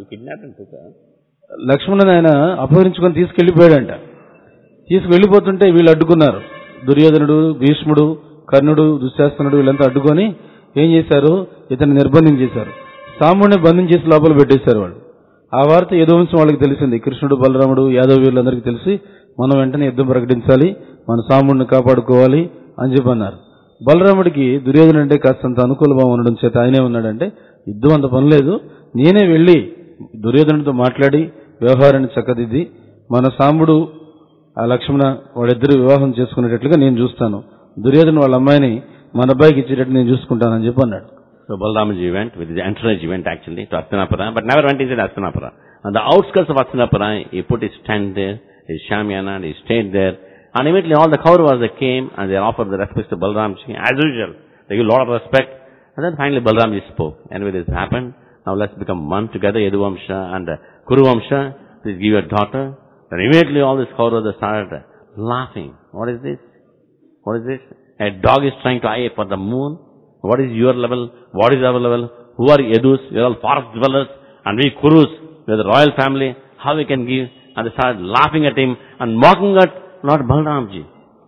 లక్ష్మణుని ఆయన అపహరించుకొని తీసుకెళ్లిపోయాడంట. తీసుకువెళ్లిపోతుంటే వీళ్ళు అడ్డుకున్నారు. దుర్యోధనుడు, భీష్ముడు, కర్ణుడు, దుశ్శాసనుడు వీళ్ళంతా అడ్డుకొని ఏం చేశారు, ఇతన్ని నిర్బంధించేశారు. సాంబుడిని బంధించేసి లోపల పెట్టేశారు వాళ్ళు. ఆ వార్త యదువంశం వాళ్ళకి తెలిసింది. కృష్ణుడు, బలరాముడు, యాదవ వీళ్ళందరికీ తెలిసి మనం వెంటనే యుద్ధం ప్రకటించాలి, మన సాంబుడిని కాపాడుకోవాలి అని చెప్పి అన్నారు. బలరాముడికి దుర్యోధను అంటే కాస్తంత అనుకూల భావం ఉండడం చేత ఆయనే ఉన్నాడంటే యుద్ధం అంత పని లేదు, నేనే వెళ్లి దుర్యోధనుడితో మాట్లాడి వ్యవహారాన్ని చక్కదిద్ది మన సాంబుడు ఆ లక్ష్మణ వాళ్ళిద్దరు వివాహం చేసుకునేటట్లుగా నేను చూస్తాను, దుర్యోధను వాళ్ళ అమ్మాయిని మన అబ్బాయికి ఇచ్చేటట్టు నేను చూసుకుంటానని చెప్పి అన్నాడు. So Balramji went with his entourage, went actually to Hastinapura, but never went inside Hastinapura. On the outskirts of Hastinapura, he put his tent there, his shamyana, and he stayed there. And immediately all the Kauravas they came and they offered the respects to Balramji as usual. They gave a lot of respect. And then finally Balramji spoke. Anyway, this happened. Now let's become one together, Yaduvamsha and Kuruvamsha. Please give your daughter. And immediately all these Kauravas started laughing. What is this? What is this? A dog is trying to eye for the moon. What is your level? What is our level? Who are Yadus? We are all forest dwellers. And we Kurus, we are the royal family. How we can give? And they started laughing at him and mocking at Lord Balramji.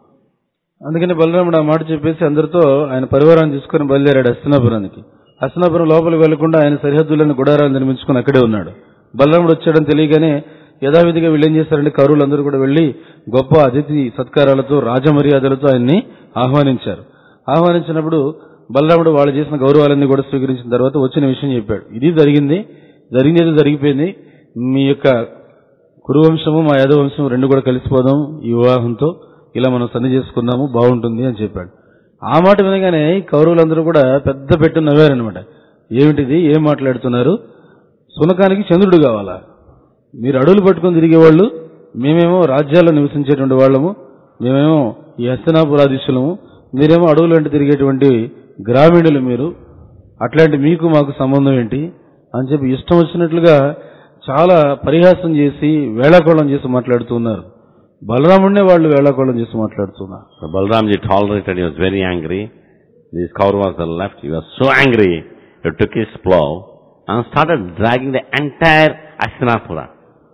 అందుకని బలరాముడు ఆ మాట చెప్పేసి అందరితో ఆయన పరివారాన్ని తీసుకుని బయలుదేరాడు హస్తినాపురానికి. హస్తినాపురం లోపలికి వెళ్లకుండా ఆయన సరిహద్దులను గుడారాలు నిర్మించుకుని అక్కడే ఉన్నాడు. బలరాముడు వచ్చాడని తెలియగానే యథావిధిగా వీళ్ళు ఏం చేశారంటే కౌరవులందరూ కూడా వెళ్లి గొప్ప అతిథి సత్కారాలతో రాజమర్యాదలతో ఆయన్ని ఆహ్వానించారు. ఆహ్వానించినప్పుడు బలరాముడు వాళ్ళు చేసిన గౌరవాలన్నీ కూడా స్వీకరించిన తర్వాత వచ్చిన విషయం చెప్పాడు. ఇది జరిగింది, జరిగింది జరిగిపోయింది. మీ యొక్క కురువంశము మా యాదవంశం రెండు కూడా కలిసిపోదాం ఈ వివాహంతో, ఇలా మనం సన్ని చేసుకున్నాము, బాగుంటుంది అని చెప్పాడు. ఆ మాట వినగానే కౌరవులందరూ కూడా పెద్ద పెట్టు నవ్వారనమాట. ఏమిటిది, ఏం మాట్లాడుతున్నారు, సునకానికి చంద్రుడు కావాలా, మీరు అడవులు పట్టుకొని తిరిగేవాళ్ళు, మేమేమో రాజ్యాల్లో నివసించేటువంటి వాళ్ళము, మేమేమో ఈ హస్తినాపురాధీశులము, మీరేమో అడవులు వెంట తిరిగేటువంటి గ్రామీణులు, మీరు అట్లాంటి మీకు మాకు సంబంధం ఏంటి అని చెప్పి ఇష్టం వచ్చినట్లుగా చాలా పరిహాసం చేసి వేళాకోళం చేసి మాట్లాడుతున్నారు. బలరాముడినే వాళ్ళు వేళాకోళం చేసి మాట్లాడుతున్నారు. Balramji tolerated, he was very angry. These Kauravas were left, he was so angry, he took his plow and started dragging the entire Hastinapura.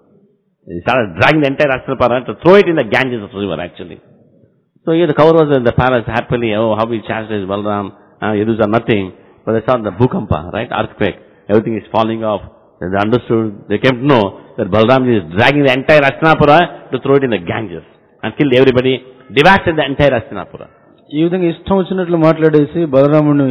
He started dragging the entire Hastinapura to throw it in the Ganges river actually. So here the Kauravas in the palace happily, oh how we chastised Balram, uh, Yadus are nothing, but they saw the Bhukampa, right, earthquake, everything is falling off. They understood, they came to know that Balramji is dragging the entire Hastinapura to throw it in the Ganges and killed everybody, devastated the entire Hastinapura. ఈ విధంగా ఇష్టం వచ్చినట్లు మాట్లాడేసి బలరాముడిని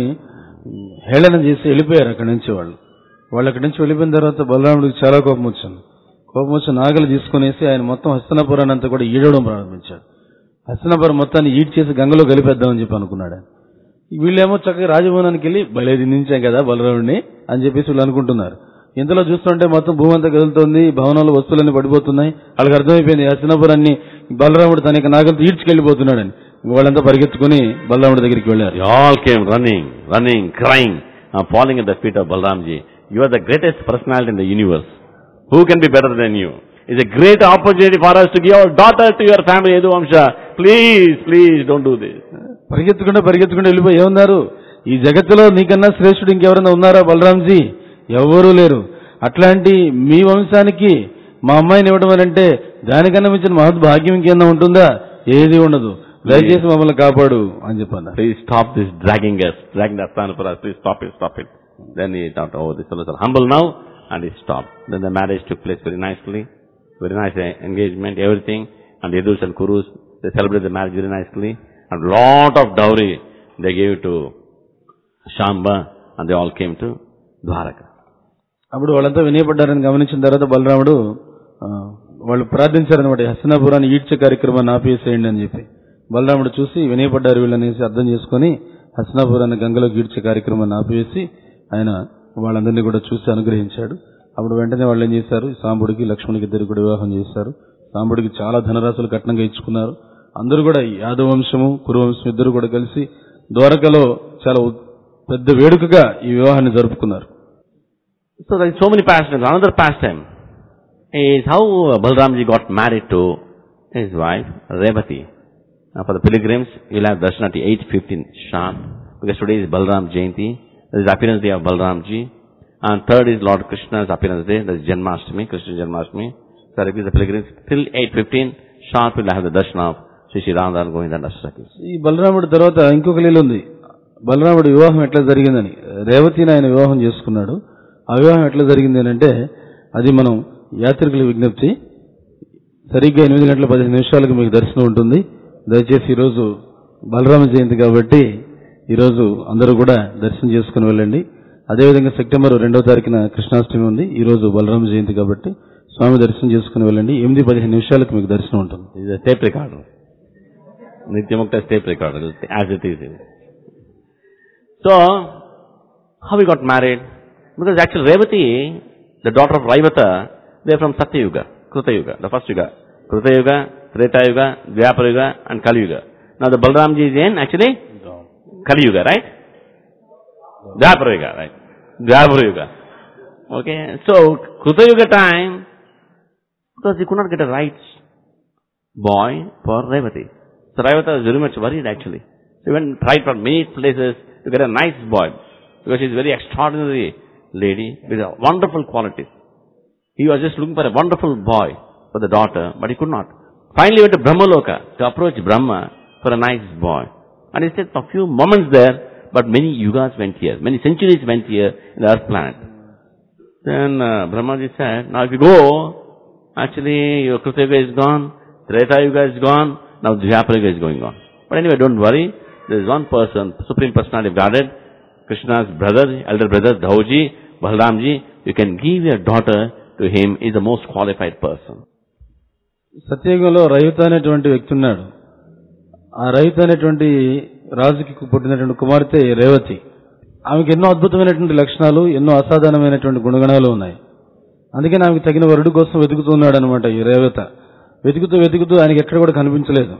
హేళన చేసి వెళ్ళిపోయారు అక్కడి నుంచి వాళ్ళు. వాళ్ళు అక్కడి నుంచి వెళ్ళిపోయిన తర్వాత బలరాముడికి చాలా కోపం వచ్చింది. కోపం వచ్చి నాగలు తీసుకునేసి ఆయన మొత్తం హస్తినాపురాన్ని అంతా కూడా ఈడవడం ప్రారంభించాడు. హస్తినాపురం మొత్తాన్ని ఈడ్ చేసి గంగలో కలిపేద్దామని చెప్పి అనుకున్నాడు. వీళ్ళేమో చక్కగా రాజభవనానికి వెళ్ళి బలే దించాం కదా బలరాముడిని అని చెప్పేసి వీళ్ళు అనుకుంటున్నారు. ఇంతలో చూస్తుంటే మొత్తం భూమి అంతా కదులుతోంది, భవనాలు వస్తువులన్నీ పడిపోతున్నాయి. వాళ్ళకి అర్థమైపోయింది హస్తినాపురాన్ని బలరాముడు తన యొక్క నాగలతో ఈడ్చుకెళ్లిపోతున్నాడని. వాళ్ళంతా పరిగెత్తుకుని బలరాముడి దగ్గరికి వెళ్ళారు. They all came running, running, crying, uh, falling at the feet of Balramji. You are the greatest personality in the universe. Who can be better than you? It's a great opportunity for us to give our daughter to your family, Yaduvamsha. please, please don't do this. పరిగెత్తుకుంటూ పరిగెత్తుకుంటూ వెళ్ళిపోయి ఏమన్నారు, ఈ జగత్తులో నీకన్నా శ్రేష్ఠుడు ఇంకెవరైనా ఉన్నారా బలరాంజీ? ఎవరూ లేరు. అట్లాంటి మీ వంశానికి మా అమ్మాయిని ఇవ్వడం అని అంటే దానికన్నా మించిన మహద్భాగ్యం ఇంకేమన్నా ఉంటుందా? ఏది ఉండదు. దయచేసి మమ్మల్ని కాపాడు అని చెప్పాను. Please stop this dragging us, dragging the Asthana for us. Please stop it, stop it. Then he thought, oh, this fellows are humble now, and he stopped. Then the marriage took place very nicely, very nice engagement, everything. And the Yadus and Kurus, they celebrated the marriage very nicely. And lot of dowry they gave to Shamba, and they all came to Dwaraka. అప్పుడు వాళ్ళంతా వినయపడ్డారని గమనించిన తర్వాత బలరాముడు వాళ్ళు ప్రార్థించారనమాట, హస్తినాపురాన్ని ఈడ్చే కార్యక్రమాన్ని ఆపేసేయండి అని చెప్పి. బలరాముడు చూసి వినయపడ్డారు వీళ్ళనేసి అర్థం చేసుకుని హస్తినాపురాన్ని గంగలో ఈడ్చే కార్యక్రమాన్ని ఆపేసి ఆయన వాళ్ళందరినీ కూడా చూసి అనుగ్రహించాడు. అప్పుడు వెంటనే వాళ్ళు ఏం చేశారు, సాంబుడికి లక్ష్మణుడికి ఇద్దరు కూడా వివాహం చేశారు. సాంబుడికి చాలా ధనరాశులు కట్నంగా ఇచ్చుకున్నారు. అందరూ కూడా యాదవ వంశము కురువంశం ఇద్దరు కూడా కలిసి ద్వారకలో చాలా పెద్ద వేడుకగా ఈ వివాహాన్ని జరుపుకున్నారు. So there is so many pastimes. Another pastime is how Balramji got married to his wife Revati. Now for the pilgrims, you'll have darshan at eight fifteen sharp, because today is Balram Jayanti. There is appearance day of Balramji. And third is Lord Krishna's appearance day. That is Janmashtami, Krishna Janmashtami. So that is the pilgrims. Till eight fifteen sharp will have the darshan of Sri Sri Radha Govinda and Ashtakis. ఈ బలరాముడి తర్వాత ఇంకొక లీల ఉంది. బలరాముడి వివాహం ఎట్లా జరిగిందని, రేవతిని ఆయన వివాహం చేసుకున్నాడు. ఆ వివాహం ఎట్లా జరిగింది అంటే అది మనం యాత్రికుల విజ్ఞప్తి. సరిగ్గా ఎనిమిది గంటల పదిహేను నిమిషాలకు మీకు దర్శనం ఉంటుంది. దయచేసి ఈరోజు బలరామ జయంతి కాబట్టి ఈరోజు అందరూ కూడా దర్శనం చేసుకుని వెళ్ళండి. అదేవిధంగా సెప్టెంబర్ రెండవ తారీఖున కృష్ణాష్టమి ఉంది. ఈరోజు బలరామ జయంతి కాబట్టి స్వామి దర్శనం చేసుకుని వెళ్ళండి. ఎనిమిది పదిహేను నిమిషాలకు మీకు దర్శనం ఉంటుంది. ఇది టేప్ రికార్డర్, నిత్యముక్త tape recorder as it is. So how we got married? Because actually Revati, the daughter of Raivata, they are from Satya Yuga, Kruta Yuga, the first Yuga. Kruta Yuga, Treta Yuga, Dwapara Yuga and Kali Yuga. Now the Balramji is in actually Kali Yuga, right? Dwapara Yuga, right? Dwapara Yuga. Okay, so Kruta Yuga time, because he could not get a right boy for Revati. So Raivata was very much worried actually. He went and tried for many places to get a nice boy, because she is very extraordinary lady with a wonderful qualities. He was just looking for a wonderful boy for the daughter, but he could not. Finally he went to Brahmaloka to approach Brahma for a nice boy. And he said, a few moments there, but many yugas went here, many centuries went here in the earth planet. Then uh, Brahmaji said, now if you go, actually your Kruta Yuga is gone, Treta Yuga is gone, now Dwapara Yuga is going on. But anyway, don't worry, there is one person, Supreme Personality of Godhead, Krishna's brother, elder brother, Dhauji, Balramji, you can give your daughter to him, he is the most qualified person. సత్యయుగంలో రైవత అనేటువంటి వ్యక్తి ఉన్నాడు. ఆ రైవత అనేటువంటి రాజుకి పుట్టినటువంటి కుమార్తె రేవతి. ఆమెకు ఎన్నో అద్భుతమైనటువంటి లక్షణాలు, ఎన్నో అసాధారణమైనటువంటి గుణగణాలు ఉన్నాయి. అందుకని ఆమెకు తగిన వరుడు కోసం వెతుకుతున్నాడు అనమాట ఈ రేవత. వెతుకుతూ వెతుకుతూ ఆయనకి ఎక్కడ కూడా కనిపించలేదు.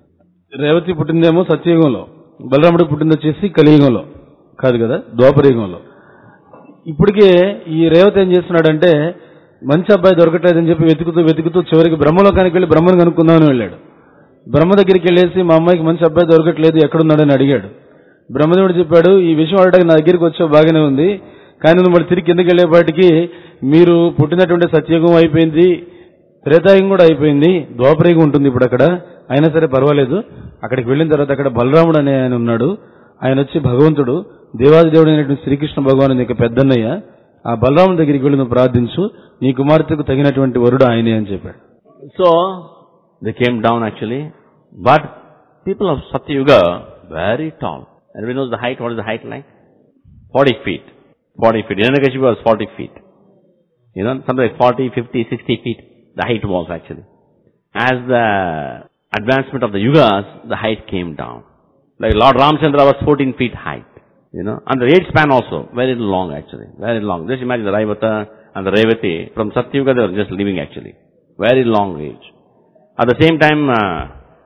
రేవతి పుట్టిందేమో సత్యయుగంలో, బలరాముడు పుట్టింది వచ్చేసి కలియుగంలో కాదు కదా, ద్వాపరయుగంలో. ఇప్పటికే ఈ రేవతి ఏం చేస్తున్నాడంటే మంచి అబ్బాయి దొరకట్లేదని చెప్పి వెతుకుతూ వెతుకుతూ చివరికి బ్రహ్మలోకానికి వెళ్ళి బ్రహ్మను కనుక్కుందామని వెళ్ళాడు. బ్రహ్మ దగ్గరికి వెళ్ళేసి మా అమ్మాయికి మంచి అబ్బాయి దొరకట్లేదు, ఎక్కడున్నాడని అడిగాడు. బ్రహ్మదేవుడు చెప్పాడు, ఈ విషయం అడగడానికి నా దగ్గరికి వచ్చావు బాగానే ఉంది, కానీ నువ్వు మళ్ళీ తిరిగి కిందకి వెళ్ళేపాటికి మీరు పుట్టినటువంటి సత్యయుగం అయిపోయింది, త్రేతాయుగం కూడా అయిపోయింది, ద్వాపరయుగం ఉంటుంది ఇప్పుడు అక్కడ. అయినా సరే పర్వాలేదు. అక్కడికి వెళ్ళిన తర్వాత అక్కడ బలరాముడు అనే ఆయన ఉన్నాడు. ఆయన వచ్చి భగవంతుడు, దేవాది దేవుడు అయినటువంటి శ్రీకృష్ణ భగవాను యొక్క పెద్దన్నయ్య. ఆ బలరాముడి దగ్గరికి వెళ్ళి నువ్వు ప్రార్థించు, నీ కుమార్తెకు తగినటువంటి వరుడు ఆయనే అని చెప్పాడు. So they came down actually, but people of Satyayuga very tall. And we know the height, what is the height like? forty feet. forty feet. Hiranyakashipu was forty feet. You know, something like forty, fifty, sixty feet. The height was actually. As the advancement of the yugas, the height came down. Like Lord Ramchandra was fourteen feet height. You know, and the age span also, very long actually. Very long. Just imagine the Raivata and the Revati, from Satyuga they were just living actually. Very long age. At the same time, uh,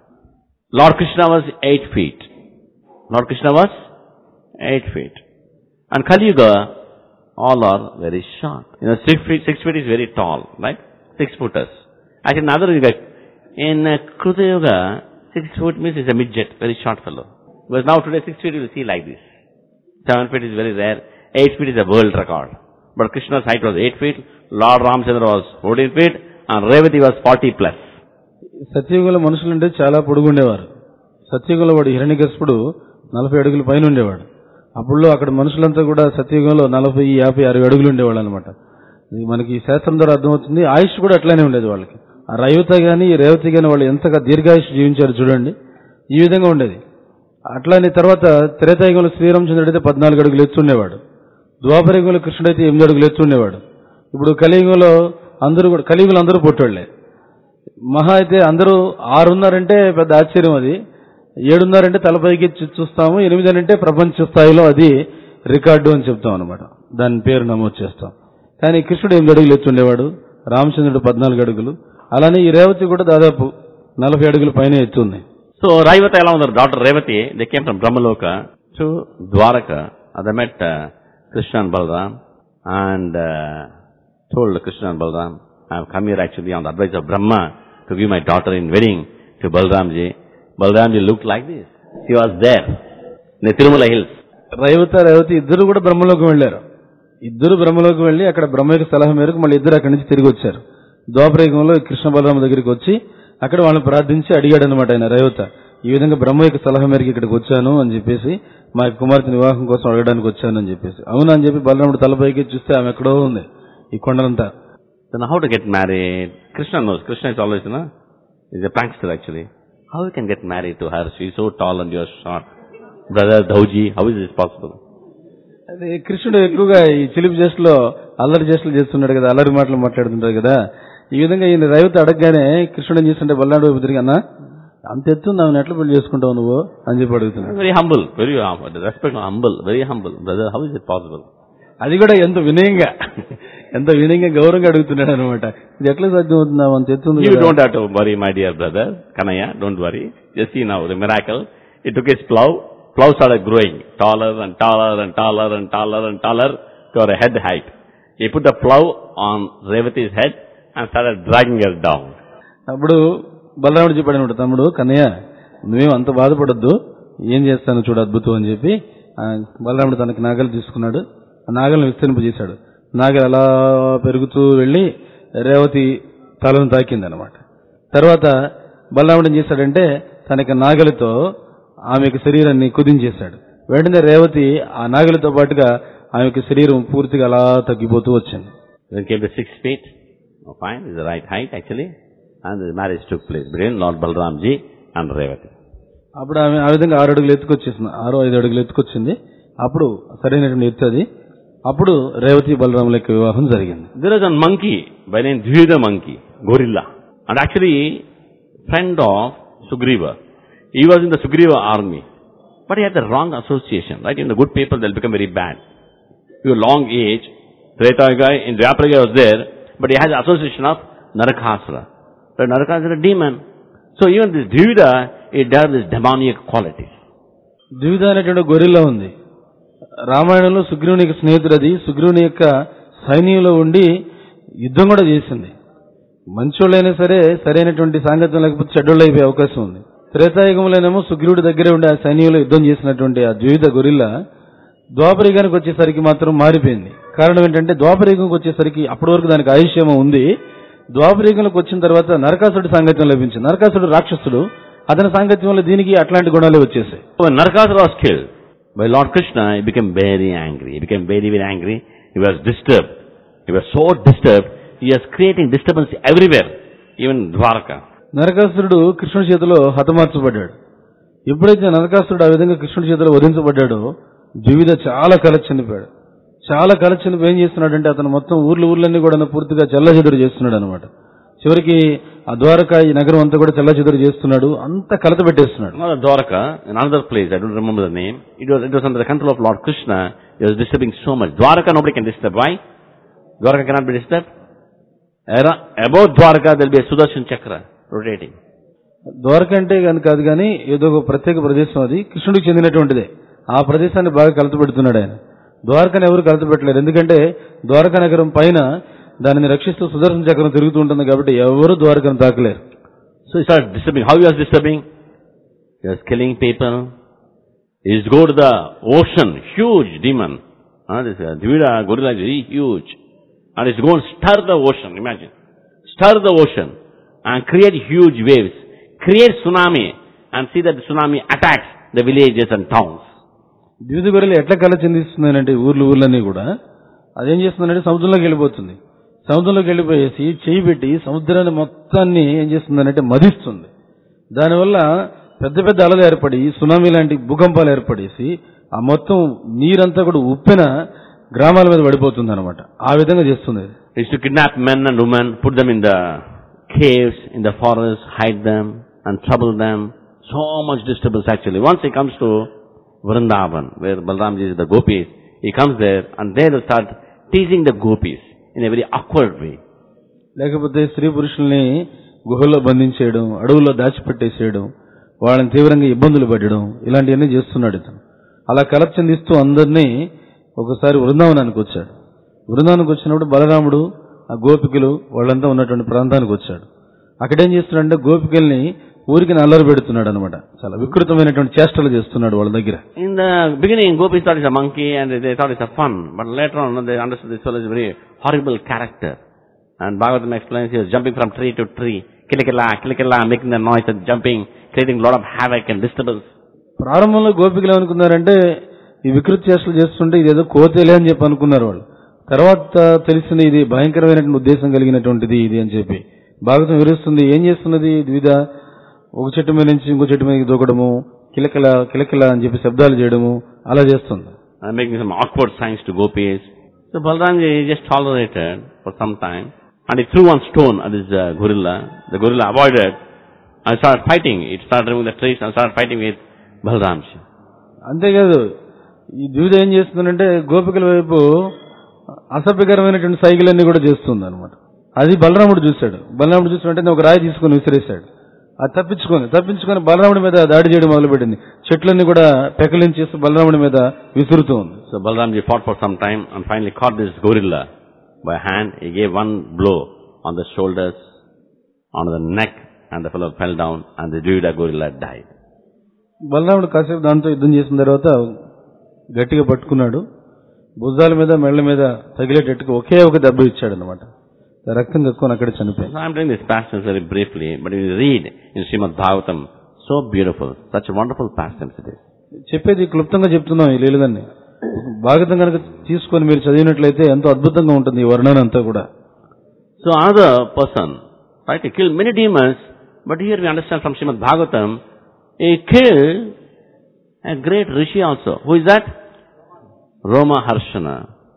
Lord Krishna was eight feet. Lord Krishna was eight feet. And Kali Yuga, all are very short. You know, six feet, six feet is very tall, right? Six footers. Actually, another Yuga, in uh, Kruta Yuga, Six foot means he's a midget, very short fellow. Because now today six feet you will see like this. Seven feet is very rare. Eight feet is a world record. But Krishna's height was eight feet, Lord Ramchandra was fourteen feet, and Revati was forty plus. సత్యయుగంలో మనుషులుంటే చాలా పొడుగుండేవారు. సత్యయుగంలో వాడు హిరణ్యకశిపుడు నలభై అడుగుల పైన ఉండేవాడు. అప్పుడు అక్కడ మనుషులంతా కూడా సత్యయుగంలో నలభై యాభై అరవై అడుగులు ఉండేవాళ్ళు అనమాట. మనకి ఈ శాస్త్రం ద్వారా అర్థమవుతుంది. ఆయుష్ కూడా అట్లానే ఉండేది వాళ్ళకి. ఆ రయుత గాని ఈ రేవతి గాని వాళ్ళు ఎంతగా దీర్ఘాయుష్ జీవించారు చూడండి. ఈ విధంగా ఉండేది. అట్లానే తర్వాత త్రేతాయుగంలో శ్రీరామచంద్రుడు అయితే పద్నాలుగు అడుగులు ఎత్తుండేవాడు. ద్వాపరయుగంలో కృష్ణుడు అయితే ఎనిమిది అడుగులు ఎత్తుండేవాడు. ఇప్పుడు కలియుగంలో అందరూ కూడా కలియుగంలో అందరూ పొట్టోళ్లే. మహా అయితే అందరూ ఆరున్నారంటే పెద్ద ఆశ్చర్యం. అది ఏడున్నారంటే తలపైకి చూస్తాము, ఎనిమిది అంటే ప్రపంచ స్థాయిలో అది రికార్డు అని చెప్తాం అనమాట. దాని పేరు నమోదు చేస్తాం. కానీ కృష్ణుడు ఎనిమిది అడుగులు ఎత్తుండేవాడు, రామచంద్రుడు పద్నాలుగు అడుగులు. అలానే ఈ రేవతి కూడా దాదాపు నలభై అడుగుల పైన ఎత్తుంది. So Rayavata along with her daughter Revati, they came from Brahmaloka to Dwaraka. They met uh, Krishna and Balram and uh, told Krishna and Balram, I have come here actually on the advice of Brahma to give my daughter in wedding to Balramji. Balramji looked like this. He was there in the Tirumala hills. Raivata Revathi ఇద్దరు కూడా బ్రహ్మలోకం వెళ్లారు. ఇద్దరు బ్రహ్మలోకం వెళ్లి అక్కడ బ్రహ్మ యొక్క సలహా మేరకు మళ్ళీ ఇద్దరు అక్కడి నుంచి తిరిగి వచ్చారు. ద్వాపరయుగంలో కృష్ణ బలరామ దగ్గరికి వచ్చి అక్కడ వాళ్ళని ప్రార్థించి అడిగాడు అనమాట ఆయన రేవత. ఈ విధంగా బ్రహ్మ యొక్క సలహా మేరకు ఇక్కడికి వచ్చాను అని చెప్పేసి, మా కుమార్తె వివాహం కోసం అడగడానికి వచ్చాను అని చెప్పేసి. అవునా అని చెప్పి బలరాముడు తలపైకి చూస్తే ఆమె ఎక్కడో ఉంది ఈ కొండలంతా. Then how to get married? Krishna knows. Krishna is always, you know, he's a prankster actually. How you can get married to her? She is so tall and you are short. Brother Dauji, how is this possible? అదే కృష్ణుడు ఎక్కువగా ఈ చిలిపి చేష్టలో అల్లరి చేష్టలు చేస్తున్నాడు కదా, అల్లరి మాటలు మాట్లాడుతుంటాడు కదా. ఈ విధంగా ఈయన రైవత అడగగానే కృష్ణుడు ఏం చేస్తుంటే బల్లాడు వైపు తిరిగి, అన్న అంత ఎత్తుంది ఆమెను ఎట్లా పెళ్లి చేసుకుంటావు నువ్వు అని చెప్పి అడుగుతున్నాడు. Very humble, very humble, respect, humble, very humble. Brother, how is it possible? అది కూడా ఎంత వినయంగా ఎంత వినయంగా గౌరవంగా అడుగుతున్నాడు అనమాట. ఇది ఎట్లా సాధ్యం అవుతుంది అంత ఎత్తుంది? You don't have to worry, my dear brother Kanaya, don't worry. Just see now the miracle. He took his plow. Plow started growing taller and taller and taller and taller and taller to her head height. He put the plow on Revati's head and started dragging her down. అప్పుడు బలరాముడు చెప్పాడు అనమాట, తమ్ముడు కన్నయ్య నువ్వేం అంత బాధపడొద్దు, ఏం చేస్తాను చూడు అద్భుతం అని చెప్పి బలరాముడు తనకి నాగలు తీసుకున్నాడు. ఆ నాగలను విస్తరింపజేశాడు. నాగలు అలా పెరుగుతూ వెళ్లి రేవతి తలను తాకింది అనమాట. తర్వాత బలరాముడు ఏం చేశాడంటే తనకి నాగలితో ఆమె యొక్క శరీరాన్ని కుదించేశాడు. వెంటనే రేవతి ఆ నాగలితో పాటుగా ఆమె యొక్క శరీరం పూర్తిగా అలా తగ్గిపోతూ వచ్చింది. Then came the six feet. Oh, fine, is the right height actually. And the marriage took place between Lord Balramji and Revati. అప్పుడు ఆమె ఆ విధంగా ఆరు అడుగులు ఎత్తుకొచ్చేసింది, ఆరో ఐదు అడుగులు ఎత్తుకొచ్చింది. అప్పుడు సరైనటువంటి ఎత్తు అది. అప్పుడు రేవతి బలరాముల యొక్క వివాహం జరిగింది. There was a monkey by name Dvivida monkey, gorilla, and actually friend of Sugriva. He was in the Sugriva army, but he had the wrong association. Right, in the good people they'll become very bad. He was long age. Treta guy in Dwapara was there, but he has the association of Narakasura. So Narakasura is a demon. So even this Dvivida, it has this demoniac qualities. ద్విధ అనేటువంటి gorilla ఉంది. రామాయణంలో సుగ్రీవుని యొక్క స్నేహితుడు, అది సుగ్రీవుని యొక్క సైన్యంలో ఉండి యుద్ధం కూడా చేసింది. మంచోళ్ళైనా సరే సరైనటువంటి సాంగత్యం లేకపోతే చెడ్డోళ్ళు అయిపోయే అవకాశం ఉంది. త్రేతాయుగంలోనేమో సుగ్రీవుడి దగ్గరే ఉండి ఆ సైన్యంలో యుద్ధం చేసినటువంటి ఆ ద్విధ గొరిల్లా ద్వాపరయుగానికి వచ్చేసరికి మాత్రం మారిపోయింది. కారణం ఏంటంటే ద్వాపరయుగంకి వచ్చేసరికి అప్పటి వరకు దానికి ఆయుష్యమం ఉంది. ద్వాపరయుగంలోకి వచ్చిన తర్వాత నరకాసుడి సాంగత్యం లభించింది. నరకాసుడు రాక్షసుడు, అతని సాంగత్యంలో దీనికి అట్లాంటి గుణాలే వచ్చేసాయి. When Narakasura was killed by Lord Krishna, he became very angry. He became very, very angry. He was disturbed. He was so disturbed, he was creating disturbance everywhere, even Dwaraka. నరకాసురుడు కృష్ణుడి చేతిలో హతమార్చబడ్డాడు. ఎప్పుడైతే నరకాసురుడు ఆ విధంగా కృష్ణుడి చేతిలో వధించబడ్డాడో ద్విధ చాలా కల చనిపోయాడు. చాలా కల చనిపోయి ఏం చేస్తున్నాడంటే అతను మొత్తం ఊర్లు ఊర్లన్నీ కూడా పూర్తిగా చెల్లచెదురు చేస్తున్నాడు అనమాట. చివరికి ఆ ద్వారకా ఈ నగరం అంతా కూడా చెల్లచెదురు చేస్తున్నాడు, అంత కలత పెట్టేస్తున్నాడు. Dwaraka, in another place, I don't remember the name, it was, it was under the control of Lord Krishna. He was disturbing so much. Dwaraka nobody can disturb. Why? Dwaraka cannot be disturbed. Above Dwaraka there will be a Sudarshan Chakra rotating. Dwaraka అంటే కనుక కాదు కానీ ఏదో ఒక ప్రత్యేక ప్రదేశం, అది కృష్ణుడికి చెందినటువంటిదే. ఆ ప్రదేశాన్ని బాగా కలత పెడుతున్నాడు ఆయన. ద్వారకను ఎవరు కలత పెట్టలేరు, ఎందుకంటే ద్వారకా నగరం పైన దానిని రక్షిస్తూ సుదర్శన చక్రం తిరుగుతూ ఉంటుంది కాబట్టి ఎవరు ద్వారకను తాకలేరు. So he started disturbing. How he was disturbing? He was killing people. He used to go to the ocean, huge demon. Uh, this uh, Dvida gorilla is very huge. And he used to go and stir the ocean, imagine. Stir the ocean and create huge waves. Create tsunami and see that the tsunami attacks the villages and towns. ద్విధ గొర్రెలు ఎట్లా కళ చెందిస్తుందంటే ఊర్లు ఊర్లన్నీ కూడా అదేం చేస్తుందంటే సముద్రంలోకి వెళ్ళిపోతుంది. సముద్రంలోకి వెళ్ళిపోయేసి చేయి పెట్టి సముద్రాన్ని మొత్తాన్ని ఏం చేస్తుందంటే మదిస్తుంది. దానివల్ల పెద్ద పెద్ద అలలు ఏర్పడి సునామీ లాంటి భూకంపాలు ఏర్పడేసి ఆ మొత్తం నీరంతా కూడా ఉప్పెన గ్రామాల మీద పడిపోతుంది అనమాట. ఆ విధంగా చేస్తుంది. He used to kidnap men and women, put them in the caves, in the forest, hide them and trouble them. So much disturbance actually. Once he comes to Vrindavan, where Balramji is the gopis, he comes there and they will start teasing the gopis in a very awkward way. లేకపోతే స్త్రీ పురుషుల్ని గుహల్లో బంధించేయడం, అడవుల్లో దాచిపెట్టేసేయడం, వాళ్ళని తీవ్రంగా ఇబ్బందులు పెట్టడం, ఇలాంటివన్నీ చేస్తున్నాడు ఇతను. అలా కలర్ చెందిస్తూ అందరినీ ఒకసారి బృందావనానికి వచ్చాడు. బృందావనానికి వచ్చినప్పుడు బలరాముడు ఆ గోపికలు వాళ్ళంతా ఉన్నటువంటి ప్రాంతానికి వచ్చాడు. అక్కడేం చేస్తున్నాడంటే గోపికల్ని ఊరికి అల్లరి పెడుతున్నాడు అనమాట. చాలా వికృతమైనటువంటి చేష్టలు చేస్తున్నాడు వాళ్ళ దగ్గర. In the beginning, gopis thought it's a monkey and they thought it's a fun, but later on they understood this fellow is a very horrible character. And Bhagavatam explains he was jumping from tree to tree, kilikilla, kilikilla, making the noise and jumping, creating a lot of havoc and disturbance. ప్రారంభంలో గోపికలు అనుకున్నారంటే ఈ వికృతి చేష్టలు చేస్తుంటే ఇదేదో కోతేలే అని చెప్పి అనుకున్నారు వాళ్ళు. తర్వాత తెలిసిన ఇది భయంకరమైనటువంటి ఉద్దేశం కలిగినటువంటిది ఇది అని చెప్పి భాగవతం వివరిస్తుంది. ఏం చేస్తున్నది ద్విధ ఒక చెట్టు మీద నుంచి ఇంకో చెట్టు మీదకి దూకడము, కిలకిల కిలకిల అని చెప్పి శబ్దాలు చేయడము అలా చేస్తుంది. And making some awkward signs to gopis. So Balramji just tolerated for some time and he threw one stone at this uh, gorilla. The gorilla avoided and started fighting. It started removing the trees and started fighting with Balramji. అంతేకాదు ఈ ద్విధ ఏం చేస్తుందంటే గోపికల వైపు అసభ్యకరమైనటువంటి సైకిలన్నీ కూడా చేస్తుంది అనమాట. అది బలరాముడు చూశాడు. బలరాముడు చూసినట్టే ఒక రాయి తీసుకుని విసిరేశాడు. అది తప్పించుకొని తప్పించుకొని బలరాముడి మీద దాడి చేయడం మొదలుపెట్టింది. చెట్లన్నీ కూడా పెకలించేసి బలరాముడి మీద విసురుతూ ఉంది. So Balramji fought for some time and finally caught this gorilla by hand. He gave one blow on the shoulders, on the neck, and the fellow fell down and the Dvida gorilla died. బలరాముడు కాసేపు దాంతో యుద్ధం చేసిన తర్వాత గట్టిగా పట్టుకున్నాడు. భుజాల మీద మెళ్ల మీద తగిలేటట్టుగా ఒకే ఒక దెబ్బ ఇచ్చాడు అనమాట. రక్తం కక్కుని అక్కడ చనిపోయింది. I'm doing this passage very briefly, but you read in Srimad Bhagavatam, so beautiful, such a wonderful pastime it is. చెప్పేది క్లుప్తంగా చెప్తున్నాం ఈ లీలలన్నీ. భాగవతం కనుక తీసుకొని మీరు చదివినట్లయితే ఎంతో అద్భుతంగా ఉంటుంది ఈ వర్ణన అంతా కూడా. So another person, right, he killed many demons, but here we understand from Srimad Bhagavatam, he killed a great rishi also. Who is that? Roma Harshana.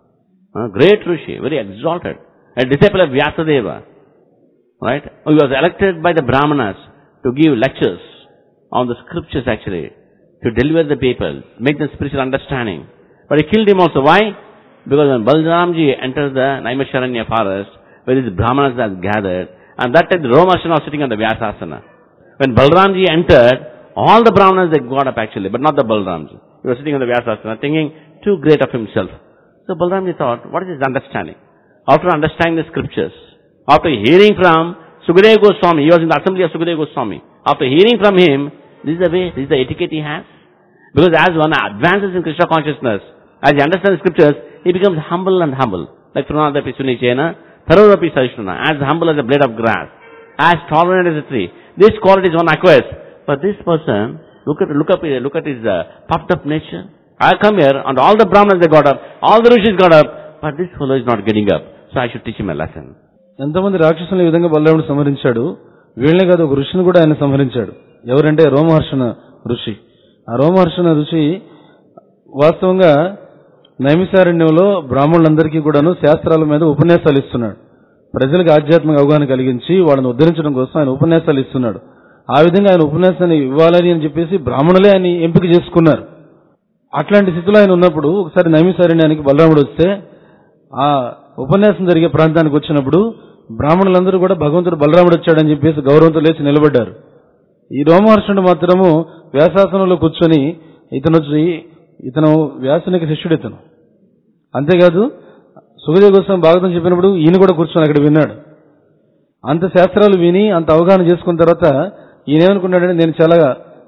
A great rishi, very exalted. A disciple of Vyasadeva. Right? He was elected by the Brahmanas to give lectures on the scriptures actually, to deliver the people, make them spiritual understanding. But he killed him also. Why? Because when Balramji entered the Naimisharanya forest, where these Brahmanas had gathered, and that time the Roma Harshana was sitting on the Vyasasana. When Balramji entered, all the Brahmanas they got up actually, but not the Balramji. He was sitting on the Vyasasana thinking too great of himself. So Balramji thought, what is his understanding? After understanding the scriptures, after hearing from Sukadeva Goswami, he was in the assembly of Sukadeva Goswami. After hearing from him, this is the way, this is the etiquette he has. Because as one advances in Krishna consciousness, as he understands the scriptures, he becomes humble and humble. Like Pranadapi Sunichena, Tharodapi Sarishnana, as humble as a blade of grass, as tolerant as a tree. This quality is one acquires. But this person, look at look up look at his uh, puffed up nature. I come here and all the Brahmanas they got up, all the rishis got up, but this fellow is not getting up. So I should teach him a lesson. ఎంతమంది రాక్షసులను ఈ విధంగా బలరాముడు సంహరించాడు. వీళ్ళనే కాదు ఒక ఋషిని కూడా ఆయన సంహరించాడు. ఎవరంటే రోమహర్షణ ఋషి. ఆ రోమహర్షణ ఋషి వాస్తవంగా నైమిసారణ్యంలో బ్రాహ్మణులందరికీ కూడాను శాస్త్రాల మీద ఉపన్యాసాలు ఇస్తున్నాడు. ప్రజలకు ఆధ్యాత్మిక అవగాహన కలిగించి వాళ్ళని ఉద్ధరించడం కోసం ఆయన ఉపన్యాసాలు ఇస్తున్నాడు. ఆ విధంగా ఆయన ఉపన్యాసాన్ని ఇవ్వాలని అని చెప్పేసి బ్రాహ్మణులే ఆయన ఎంపిక చేసుకున్నారు. అట్లాంటి స్థితిలో ఆయన ఉన్నప్పుడు ఒకసారి నైమిసారణ్యానికి బలరాముడు వస్తే ఆ ఉపన్యాసం జరిగే ప్రాంతానికి వచ్చినప్పుడు బ్రాహ్మణులందరూ కూడా భగవంతుడు బలరాముడు వచ్చాడని చెప్పేసి గౌరవంతో లేచి నిలబడ్డారు. ఈ రోమహర్షుడు మాత్రము వ్యాసాసనంలో కూర్చొని ఇతను వచ్చి ఇతను వ్యాసునికి శిష్యుడు ఇతను. అంతేకాదు సుఖదేవ గోస్వామి భాగవతం చెప్పినప్పుడు ఈయన కూడా కూర్చొని అక్కడ విన్నాడు. అంత శాస్త్రాలు విని అంత అవగాహన చేసుకున్న తర్వాత ఈయన ఏమనుకున్నాడంటే నేను చాలా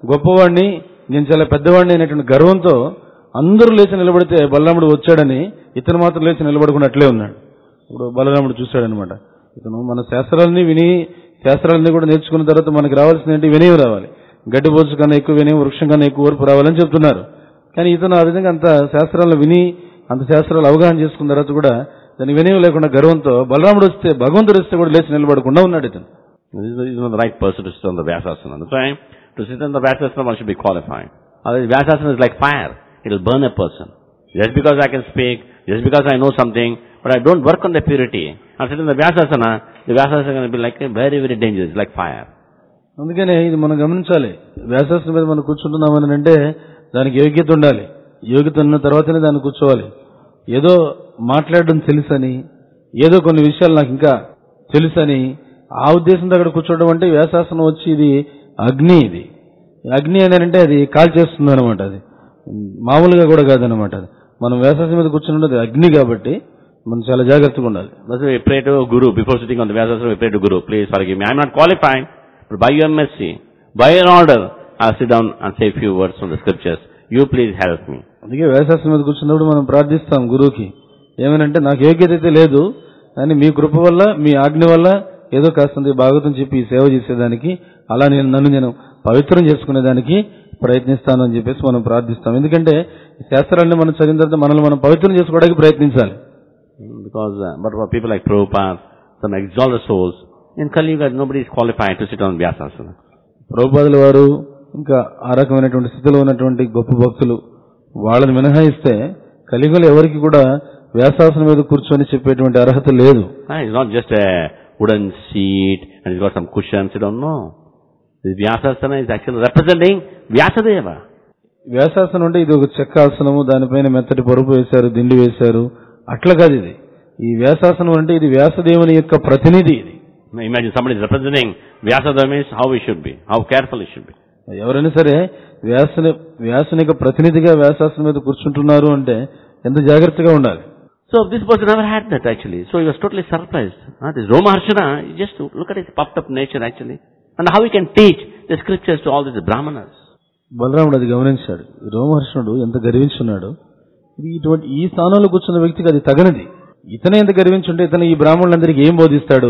గొప్పవాడిని, నేను చాలా పెద్దవాడిని అనేటువంటి గర్వంతో అందరూ లేచి నిలబడితే బలరాముడు వచ్చాడని ఇతను మాత్రం లేచి నిలబడుకుని అట్లే ఉన్నాడు. ఇప్పుడు బలరాముడు చూశాడనమాట. ఇతను మన శాస్త్రాలని విని శాస్త్రాలని కూడా నేర్చుకున్న తర్వాత మనకి రావాల్సిన ఏంటి? వినయం రావాలి. గడ్డిపోచు కన్నా ఎక్కువ వినయం, వృక్షం కన్నా ఎక్కువ ఓర్పు రావాలని చెప్తున్నారు. కానీ ఇతను ఆ విధంగా అంత శాస్త్రాలను విని అంత శాస్త్రాలు అవగాహన చేసుకున్న తర్వాత కూడా దానికి వినయం లేకుండా గర్వంతో బలరాముడు వస్తే భగవంతుడు వస్తే కూడా లేచి నిలబడకుండా ఉన్నాడు ఇతను. This is not the right person to sit on the Vyasasana. That's why to sit on the Vyasasana one should be qualified. Otherwise Vyasasana is like fire. It will burn a person. Just because I can speak, just because I know something, but I don't work on the purity. I sit in the Vyasasana, the Vyasasana is going to be like very, very dangerous, like fire. అందుకనే ఇది మనం గమనించాలి. వ్యాసాసనం మీద మనం కూర్చుంటున్నామని అంటే దానికి యోగ్యత ఉండాలి. యోగ్యత ఉన్న తర్వాతనే దాన్ని కూర్చోవాలి. ఏదో మాట్లాడడం తెలుసని, ఏదో కొన్ని విషయాలు నాకు ఇంకా తెలుసని ఆ ఉద్దేశంతో అక్కడ కూర్చోవడం అంటే వ్యాసాసనం వచ్చి ఇది అగ్ని. ఇది అగ్ని అని అంటే అది కాల్ చేస్తుంది అనమాట. అది మామూలుగా కూడా కాదనమాట. అది మనం వ్యాసాసనం మీద కూర్చున్నది అగ్ని కాబట్టి మనం చాలా జాగ్రత్తగా ఉండాలి. That's why we pray to Guru. Before sitting on the Vyasasana, we pray to Guru, please forgive me. I am not qualified, but by your mercy, by your order, I will sit down and say a few words from the scriptures. You please help me. అందుకే వ్యాసాసనం మీద కూర్చున్నప్పుడు మనం ప్రార్థిస్తాం గురువుకి. ఏమనంటే నాకు యోగ్యత అయితే లేదు, కానీ మీ కృప వల్ల, మీ ఆజ్ఞ వల్ల ఏదో కాస్తంది భాగవతం చెప్పి సేవ చేసేదానికి, అలా నేను నన్ను నేను పవిత్రం చేసుకునేదానికి ప్రయత్నిస్తాను అని చెప్పేసి మనం ప్రార్థిస్తాం. ఎందుకంటే శాస్త్రాన్ని మనం చదివిన తర్వాత మనల్ని మనం పవిత్రం చేసుకోవడానికి ప్రయత్నించాలి. Because uh, but for people like Prabhupada, some exalted souls, in Kali Yuga nobody is qualified to sit on Vyasasana. ప్రభుపాదుల వారు ఇంకా ఆ రకమైనటువంటి స్థితిలో ఉన్నటువంటి గొప్ప భక్తులు వాళ్ళని మినహాయిస్తే కలియుగంలో ఎవరికి కూడా వ్యాసాసనం మీద కూర్చొని చెప్పేటువంటి అర్హత లేదు. It's not just a wooden seat and it's got some cushions, you don't know. This Vyasasana is actually representing Vyasadeva. వ్యాసాసనం అంటే ఇది ఒక చెక్కాసనము, దానిపైన మెత్తటి పరుపు వేశారు, దిండి వేశారు, అట్లా కాదు. ఇది ఈ వ్యాసాసనం అంటే ఇది వ్యాసదేవుని యొక్క ప్రతినిధి. ఇది Imagine somebody is representing Vyasadeva means how we should be, how careful we should be. ఎవరైనా సరే వ్యాసుని వ్యాసుని యొక్క ప్రతినిధిగా వ్యాసాసనం మీద కూర్చుంటున్నారు అంటే ఎంత జాగ్రత్తగా ఉండాలి. So this person never had that actually. So he was totally surprised. Huh? This Romaharshana, just look at his puffed up nature actually. And how he can teach the scriptures to all these Brahmanas. బలరాముడు అది గమనించాడు. రోమహర్షణుడు ఎంత గర్వించున్నాడు. ఇది ఇటువంటి ఈ స్థానంలో కూర్చున్న వ్యక్తికి అది తగనది. ఇతనే ఎంత గర్వించుంటే ఇతను ఈ బ్రాహ్మణులందరికీ ఏం బోధిస్తాడు?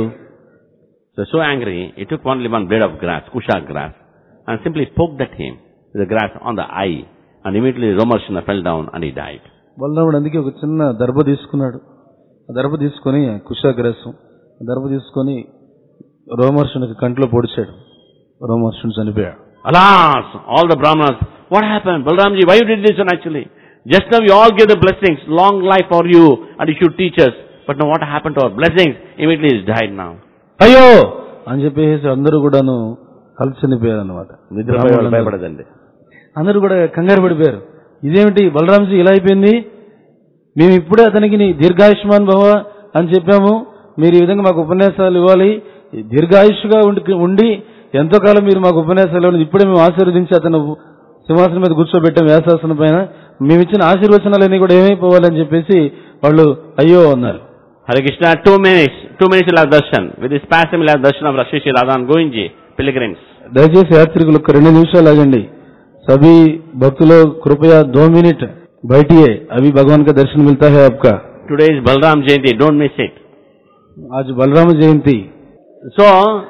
So so angry, he took only one blade of grass, kusha grass, and simply poked at him with the grass on the eye. And immediately Romaharshana fell down and he died. బలరాముడు అందుకే ఒక చిన్న దర్భ తీసుకున్నాడు. ఆ దర్భ తీసుకొని కుషాగ్రాసం దర్భ తీసుకొని రోమహర్షణునికి కంట్లో పొడిచాడు. రోమహర్షణుడు చనిపోయాడు. Alas, all the Brahmanas, what happened? Balramji, why you did this one actually? Just now we all gave the blessings, long life for you, and you should teach us. But now what happened to our blessings? Immediately he's died now. అయ్యో అని చెప్పేసి అందరూ కూడాను కలిసి చనిపోయారు అనమాట. భయపడదండి. అందరూ కూడా కంగారు పడిపోయారు. ఇదేమిటి బలరాంజీ ఇలా అయిపోయింది? మేము ఇప్పుడే అతనికి దీర్ఘాయుష్మాన్ భవ అని చెప్పాము, మీరు ఈ విధంగా మాకు ఉపన్యాసాలు ఇవ్వాలి, దీర్ఘాయుష్గా ఉండి ఎంతో కాలం మీరు మాకు ఉపన్యాసాలు ఇవ్వాలి, ఇప్పుడే మేము ఆశీర్వదించి అతను సింహాసనం మీద కూర్చోబెట్టాం వ్యాసాసనం పైన, మేము ఇచ్చిన ఆశీర్వచనాలన్నీ కూడా ఏమైపోవాలని చెప్పేసి వాళ్ళు అయ్యో అన్నారు. Hare Krishna, two minutes, two minutes will have darshan. With this passing will have darshan of Rashi Radha and Govinji, pilgrims. దయచేసి యాత్రికులు ఒక రెండు నిమిషాలు ఆగండి. सभी भक्तों लोग कृपया दो मिनट बैठिए, अभी भगवान का दर्शन मिलता है आपका. Today is Balram Jayanti, don't miss it. आज बलराम जयंती. So,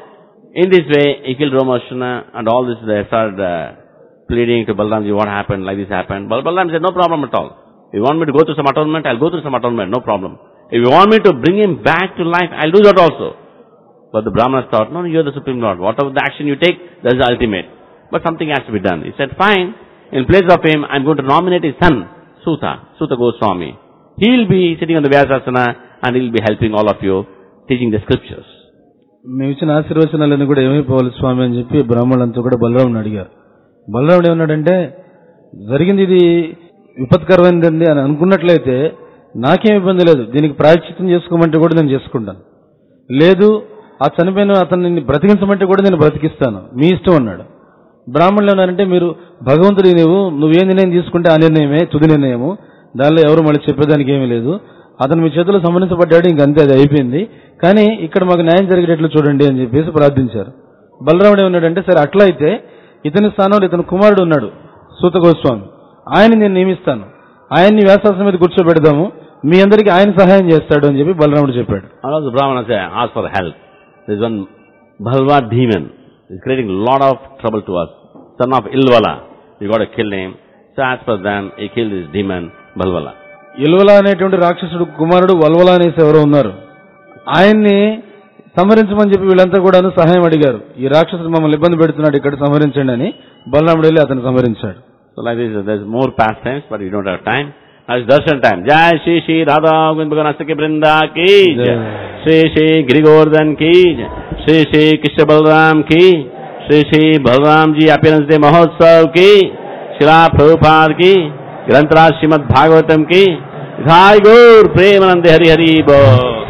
in this way, he killed Romaharshana and all this, they started uh, pleading to Balramji, what happened, like this happened. But Balram said, no problem at all. If you want me to go through some atonement, I'll go through some atonement, no problem. If you want me to bring him back to life, I'll do that also. But the Brahmanas thought, no, you're the Supreme Lord. Whatever the action you take, that's the ultimate. But something has to be done. He said, fine, in place of him, I'm going to nominate his son, Suta, Suta Goswami. He'll be sitting on the Vyasasana and he'll be helping all of you, teaching the scriptures. మేము ఇచ్చిన ఆశీర్వచనాలన్నీ కూడా ఏమైపోవాలి స్వామి అని చెప్పి బ్రాహ్మణులంతా కూడా బలరాముని అడిగారు. బలరాముడు ఏమన్నాడంటే, జరిగింది ఇది విపత్కరమైనది అని అనుకున్నట్లయితే నాకేం ఇబ్బంది లేదు, దీనికి ప్రాయశ్చిత్తం చేసుకోమంటే కూడా నేను చేసుకుంటాను, లేదు ఆ చనిపోయిన అతన్ని బ్రతికించమంటే కూడా నేను బ్రతికిస్తాను, మీ ఇష్టం అన్నాడు. బ్రాహ్మణులు ఏమన్నారంటే, మీరు భగవంతుడి నువ్వు నువ్వే నిర్ణయం తీసుకుంటే ఆ నిర్ణయమే తుది నిర్ణయము, దానిలో ఎవరు మళ్ళీ చెప్పేదానికి ఏమీ లేదు, అతను మీ చేతిలో సంబంధించబడ్డాడు, ఇంకంతే అది అయిపోయింది, కానీ ఇక్కడ మాకు న్యాయం జరిగేటట్లు చూడండి అని చెప్పేసి ప్రార్థించారు. బలరాముడు ఏమన్నాడంటే, సరే అట్లా అయితే ఇతని స్థానంలో ఇతని కుమారుడు ఉన్నాడు సూత గోస్వామి, ఆయన నేను నియమిస్తాను, ఆయన్ని వ్యాసాసనం మీద కూర్చోబెడదాము, మీ అందరికీ ఆయన సహాయం చేస్తాడు అని చెప్పి బలరాముడు చెప్పాడు. Also Brahmana said, ask for help. There is one Bhalva demon. He is creating a lot of trouble to us. Son of Ilvala. We got to kill him. So as per them, he killed this demon, Bhalvala. ఇల్వల అనేటువంటి రాక్షసుడు కుమారుడు వల్వల అనేసి ఎవరో ఉన్నారు, ఆయన్ని సంహరించమని చెప్పి వీళ్ళంతా కూడా సహాయం అడిగారు. ఈ రాక్షసుడు మమ్మల్ని ఇబ్బంది పెడుతున్నాడు, ఇక్కడ సంహరించండి అని బలరాముడు వెళ్ళి అతను సంహరించాడు. So like this, there is more pastimes, but we don't have time. Now it's darshan time. Jai Shri Shri Radha Govind Bhagan Astaki Brinda ki Jai, Shri Shri Giri Govardhan ki Jai, Shri Shri Krishna Balram ki, Shri Shri Balram Ji Appearance Day Mahotsav ki, Srila Prabhupada ki, Granth Raj Srimad Bhagavatam ki, Dhai Gaur Premanande Hari Hari Bo.